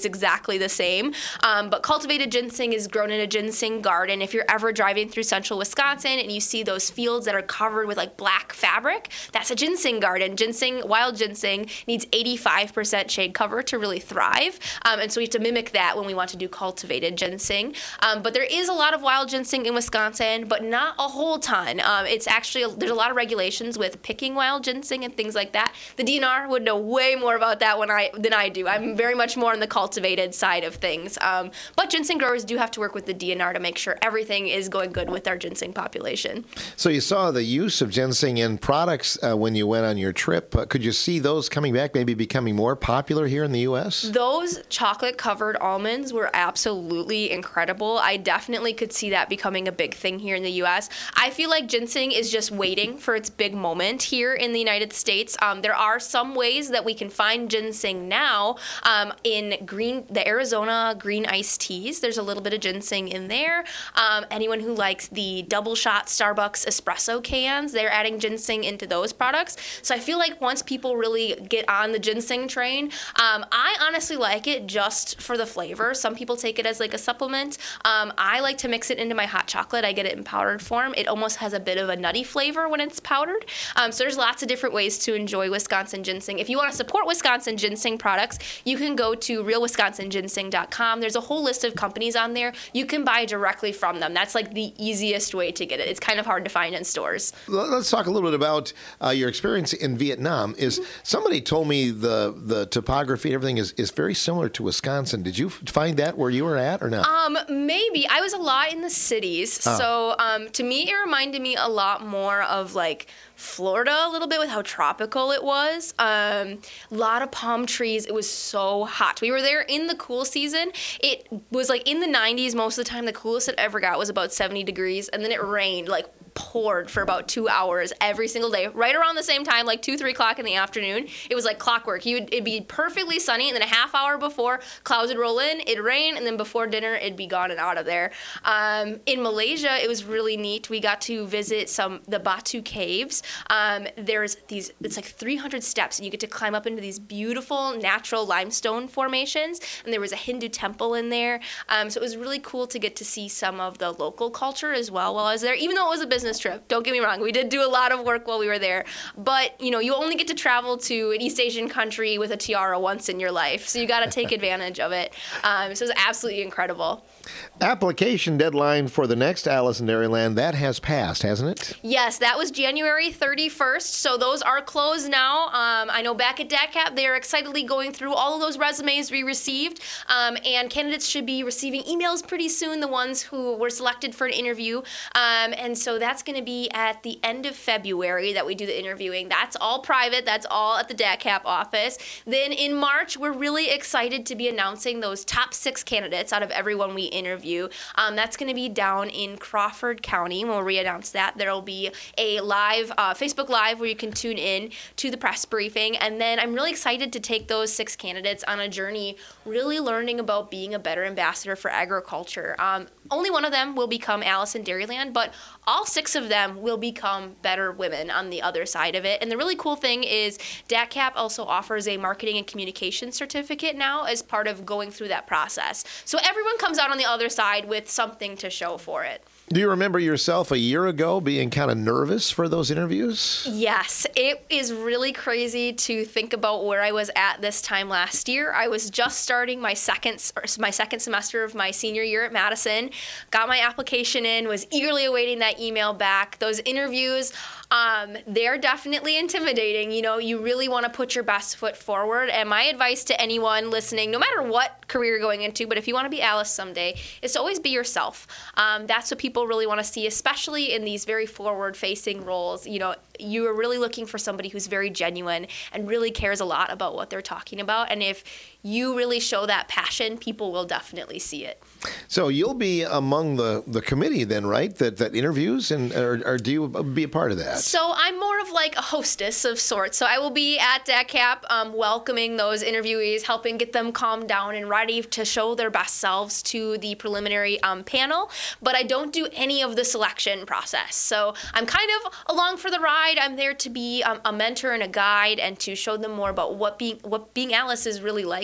exactly the same. But cultivated ginseng is grown in a ginseng garden. If you're ever driving through central Wisconsin and you see those fields that are covered with like black fabric, that's a ginseng garden. Wild ginseng needs 85% shade cover to really thrive. And so we have to mimic that when we want to do cultivated ginseng. But there is a lot of wild ginseng in Wisconsin, but not a whole ton. There's a lot of regulations with picking wild ginseng and things like that. The DNR would know way more about that than I do. I'm very much more on the cultivated side of things. But ginseng growers do have to work with the DNR to make sure everything is going good with our ginseng population. So you saw the use of ginseng in products when you went on your trip. Could you see those coming back, maybe becoming more popular here in the U.S.? Those chocolate-covered almonds were absolutely incredible. I definitely could see that becoming a big thing here in the U.S. I feel like ginseng is just waiting for its big moment here in the United States. There are some ways that we can find ginseng now in the Arizona green iced teas. There's a little bit of ginseng in there. Anyone who likes the double shot Starbucks espresso cans, they're adding ginseng into those products. So I feel like once people really get on the ginseng train, I honestly like it just for the flavor. Some people take it as like a supplement. I like to mix it into my hot chocolate. I get it in powdered form. It almost has a bit of a nutty flavor when it's powdered. So there's lots of different ways to enjoy Wisconsin ginseng. If you want to support Wisconsin ginseng products, you can go to realwisconsinginseng.com. There's a whole list of companies on there. You can buy directly from them. That's like the easiest way to get it. It's kind of hard to find in stores. Let's talk a little bit about your experience in Vietnam. Somebody told me the topography and everything is very similar to Wisconsin. Did you find that where you were at or not? Maybe. I was a lot in the cities. So to me, it reminded me a lot more of like Florida a little bit with how tropical it was. A lot of palm trees. It was so hot. We were there in the cool season. It was like in the 90s most of the time. The coolest it ever got was about 70 degrees. And then it rained like poured for about 2 hours every single day, right around the same time, like 2-3 o'clock in the afternoon. It was like clockwork. It'd be perfectly sunny, and then a half hour before, clouds would roll in, it'd rain, and then before dinner, it'd be gone and out of there. In Malaysia, it was really neat. We got to visit the Batu Caves. It's like 300 steps, and you get to climb up into these beautiful natural limestone formations, and there was a Hindu temple in there. So it was really cool to get to see some of the local culture as well while I was there, even though it was a business trip. Don't get me wrong. We did do a lot of work while we were there. But, you only get to travel to an East Asian country with a tiara once in your life. So you got to take advantage of it. So it was absolutely incredible. Application deadline for the next Alice in Dairyland, that has passed, hasn't it? Yes, that was January 31st. So those are closed now. I know back at DATCAP, they're excitedly going through all of those resumes we received. And candidates should be receiving emails pretty soon, the ones who were selected for an interview. And so that's going to be at the end of February that we do the interviewing. That's all private. That's all at the DATCAP office. Then in March, we're really excited to be announcing those top 6 candidates out of everyone we interview. That's going to be down in Crawford County. We'll re-announce that. There will be a live Facebook Live where you can tune in to the press briefing. And then I'm really excited to take those 6 candidates on a journey really learning about being a better ambassador for agriculture. Only one of them will become Alice in Dairyland, but all 6 of them will become better women on the other side of it. And the really cool thing is DATCAP also offers a marketing and communication certificate now as part of going through that process. So everyone comes out on the other side with something to show for it. Do you remember yourself a year ago being kind of nervous for those interviews? Yes, it is really crazy to think about where I was at this time last year. I was just starting my second semester of my senior year at Madison, got my application in, was eagerly awaiting that email back. Those interviews, they're definitely intimidating. You really want to put your best foot forward. And my advice to anyone listening, no matter what career you're going into, but if you want to be Alice someday, is to always be yourself. That's what people really want to see, especially in these very forward-facing roles. You are really looking for somebody who's very genuine and really cares a lot about what they're talking about. And if you really show that passion, people will definitely see it. So you'll be among the committee then, right? That interviews, or do you be a part of that? So I'm more of like a hostess of sorts. So I will be at DATCAP welcoming those interviewees, helping get them calmed down and ready to show their best selves to the preliminary panel. But I don't do any of the selection process. So I'm kind of along for the ride. I'm there to be a mentor and a guide and to show them more about what being Alice is really like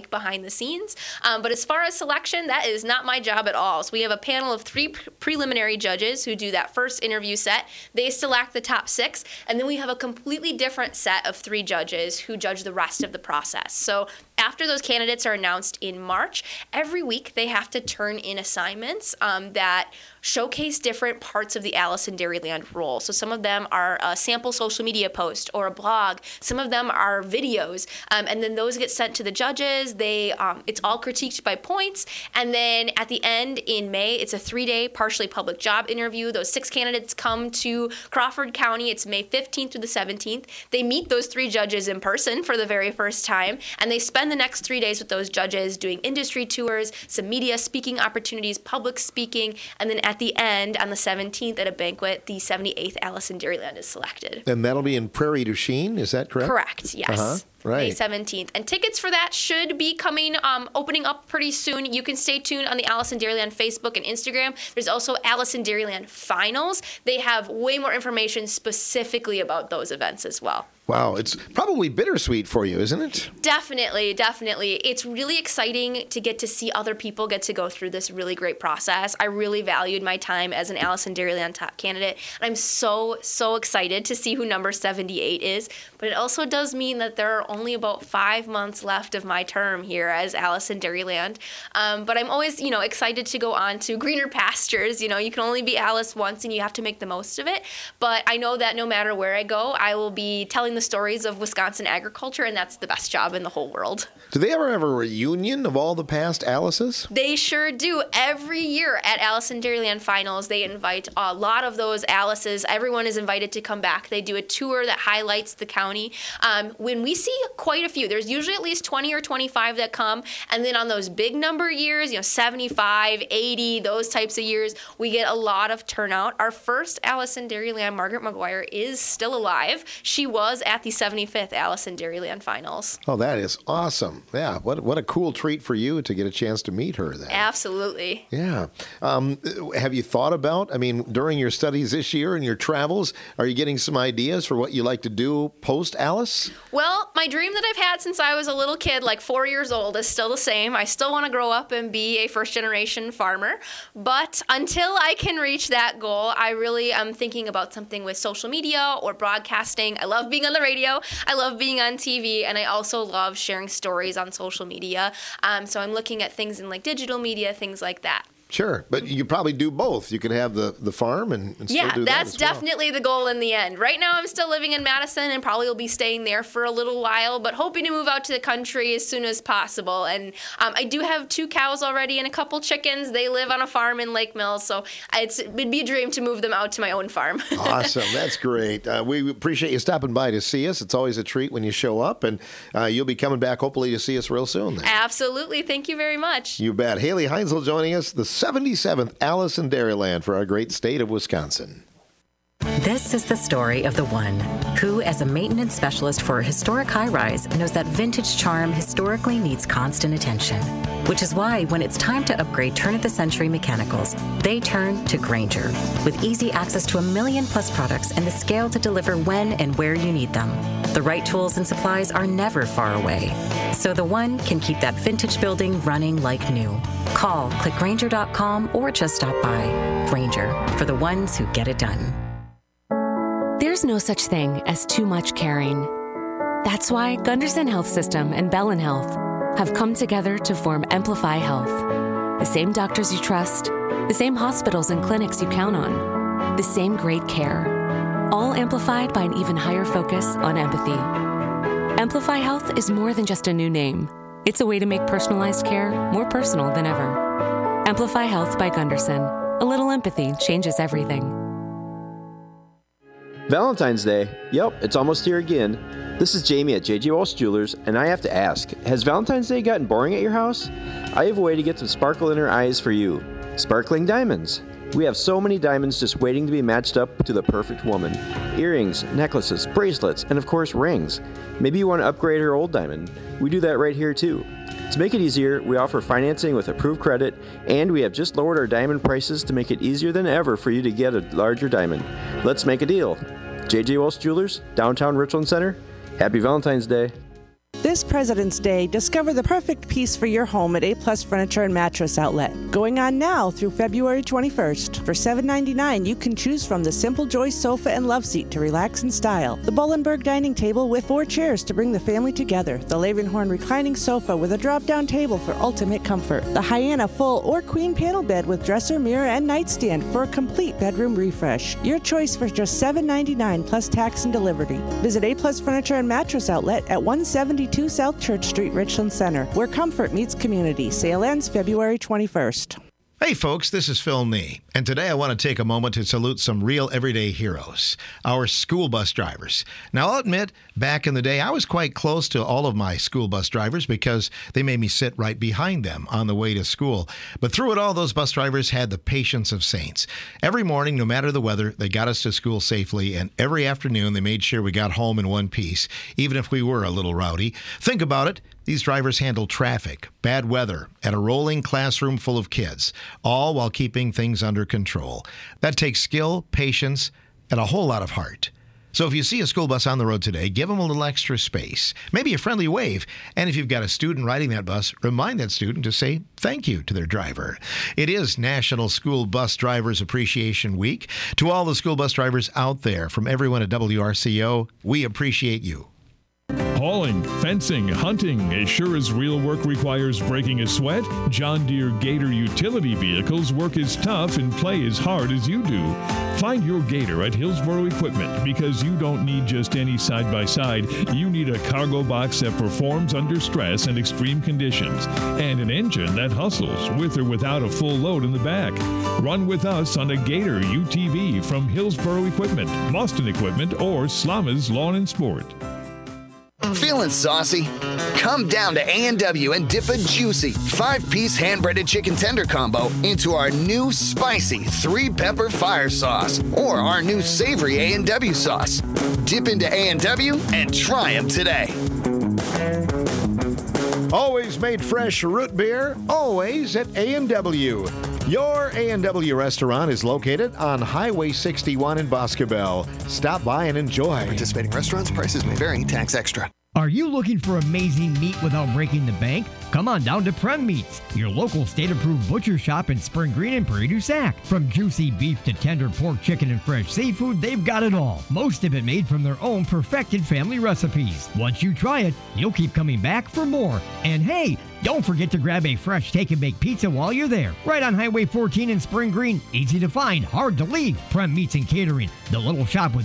like behind the scenes. But as far as selection, that is not my job at all. So we have a panel of 3 preliminary judges who do that first interview set. They select the top 6, and then we have a completely different set of 3 judges who judge the rest of the process. So after those candidates are announced in March, every week they have to turn in assignments that showcase different parts of the Alice in Dairyland role. So some of them are a sample social media post or a blog. Some of them are videos, and then those get sent to the judges. It's all critiqued by points, and then at the end in May, it's a 3-day partially public job interview. Those 6 candidates come to Crawford County. It's May 15th through the 17th. They meet those 3 judges in person for the very first time, and they spend the next 3 days with those judges doing industry tours, some media speaking opportunities, public speaking, and then at the end, on the 17th at a banquet, the 78th Alice in Dairyland is selected. And that'll be in Prairie du Chien, is that correct? Correct, yes. Right. May 17th. And tickets for that should be opening up pretty soon. You can stay tuned on the Alice in Dairyland Facebook and Instagram. There's also Alice in Dairyland Finals. They have way more information specifically about those events as well. Wow, it's probably bittersweet for you, isn't it? Definitely, definitely. It's really exciting to get to see other people get to go through this really great process. I really valued my time as an Alice in Dairyland top candidate. And I'm so, so excited to see who number 78 is. But it also does mean that there are only about 5 months left of my term here as Alice in Dairyland. But I'm always, excited to go on to greener pastures. You can only be Alice once and you have to make the most of it. But I know that no matter where I go, I will be telling the stories of Wisconsin agriculture, and that's the best job in the whole world. Do they ever have a reunion of all the past Alices? They sure do. Every year at Alice in Dairyland Finals, they invite a lot of those Alices. Everyone is invited to come back. They do a tour that highlights the county. When we see quite a few, there's usually at least 20 or 25 that come, and then on those big number years, 75, 80, those types of years, we get a lot of turnout. Our first Alice in Dairyland, Margaret McGuire, is still alive. She was at the 75th Alice in Dairyland Finals. Oh, that is awesome. Yeah, what a cool treat for you to get a chance to meet her then. Absolutely. Yeah. Have you thought about, during your studies this year and your travels, are you getting some ideas for what you like to do post-Alice? Well, my dream that I've had since I was a little kid, like 4 years old, is still the same. I still want to grow up and be a first-generation farmer. But until I can reach that goal, I really am thinking about something with social media or broadcasting. I love being on the radio. I love being on TV. And I also love sharing stories on social media. So I'm looking at things in digital media, things like that. Sure, but you probably do both. You could have the farm and still do that that's as well. Definitely the goal in the end. Right now I'm still living in Madison and probably will be staying there for a little while, but hoping to move out to the country as soon as possible. And I do have 2 cows already and a couple chickens. They live on a farm in Lake Mills, so it'd be a dream to move them out to my own farm. Awesome. That's great. We appreciate you stopping by to see us. It's always a treat when you show up, and you'll be coming back hopefully to see us real soon. Then. Absolutely. Thank you very much. You bet. Haley Heinzel joining us, the 77th Alice in Dairyland for our great state of Wisconsin. This is the story of the one who, as a maintenance specialist for a historic high-rise, knows that vintage charm historically needs constant attention. Which is why when it's time to upgrade turn-of-the-century mechanicals, they turn to Grainger. With easy access to 1 million-plus products and the scale to deliver when and where you need them. The right tools and supplies are never far away. So the one can keep that vintage building running like new. Call, click Grainger.com, or just stop by. Grainger, for the ones who get it done. There's no such thing as too much caring. That's why Gunderson Health System and Bellin Health have come together to form Amplify Health. The same doctors you trust, the same hospitals and clinics you count on, the same great care, all amplified by an even higher focus on empathy. Amplify Health is more than just a new name. It's a way to make personalized care more personal than ever. Amplify Health by Gunderson. A little empathy changes everything. Valentine's Day. Yep, it's almost here again. This is Jamie at J.J. Walsh Jewelers, and I have to ask, has Valentine's Day gotten boring at your house? I have a way to get some sparkle in her eyes for you. Sparkling diamonds. We have so many diamonds just waiting to be matched up to the perfect woman. Earrings, necklaces, bracelets, and of course rings. Maybe you want to upgrade her old diamond. We do that right here too. To make it easier, we offer financing with approved credit, and we have just lowered our diamond prices to make it easier than ever for you to get a larger diamond. Let's make a deal. J.J. Walsh Jewelers, downtown Richland Center. Happy Valentine's Day. This President's Day, discover the perfect piece for your home at A-Plus Furniture and Mattress Outlet. Going on now through February 21st. For $7.99, you can choose from the Simple Joy sofa and love seat to relax in style, the Bullenberg dining table with 4 chairs to bring the family together, the Lavenhorn reclining sofa with a drop-down table for ultimate comfort, the Hyena full or queen panel bed with dresser, mirror, and nightstand for a complete bedroom refresh. Your choice for just $7.99 plus tax and delivery. Visit A-Plus Furniture and Mattress Outlet at 172 South Church Street, Richland Center, where comfort meets community. Sale ends February 21st. Hey folks, this is Phil Nee, and today I want to take a moment to salute some real everyday heroes, our school bus drivers. Now I'll admit, back in the day I was quite close to all of my school bus drivers because they made me sit right behind them on the way to school. But through it all, those bus drivers had the patience of saints. Every morning, no matter the weather, they got us to school safely, and every afternoon they made sure we got home in one piece, even if we were a little rowdy. Think about it. These drivers handle traffic, bad weather, and a rolling classroom full of kids, all while keeping things under control. That takes skill, patience, and a whole lot of heart. So if you see a school bus on the road today, give them a little extra space, maybe a friendly wave. And if you've got a student riding that bus, remind that student to say thank you to their driver. It is National School Bus Drivers Appreciation Week. To all the school bus drivers out there, from everyone at WRCO, we appreciate you. Hauling, fencing, hunting, as sure as real work requires breaking a sweat, John Deere Gator utility vehicles work as tough and play as hard as you do. Find your Gator at Hillsboro Equipment, because you don't need just any side-by-side. You need a cargo box that performs under stress and extreme conditions, and an engine that hustles with or without a full load in the back. Run with us on a Gator UTV from Hillsboro Equipment, Boston Equipment, or Slama's Lawn and Sport. Feeling saucy? Come down to A&W and dip a juicy 5-piece hand-breaded chicken tender combo into our new spicy 3-pepper fire sauce or our new savory A&W sauce. Dip into A&W and try them today. Always made fresh root beer, always at A&W. Your A&W restaurant is located on Highway 61 in Boscobel. Stop by and enjoy. Participating restaurants, prices may vary, tax extra. Are you looking for amazing meat without breaking the bank? Come on down to Prem Meats, your local state-approved butcher shop in Spring Green and Prairie du Sac. From juicy beef to tender pork, chicken, and fresh seafood, they've got it all. Most of it made from their own perfected family recipes. Once you try it, you'll keep coming back for more. And hey, don't forget to grab a fresh take-and-bake pizza while you're there. Right on Highway 14 in Spring Green. Easy to find, hard to leave. Prem Meats and Catering, the little shop with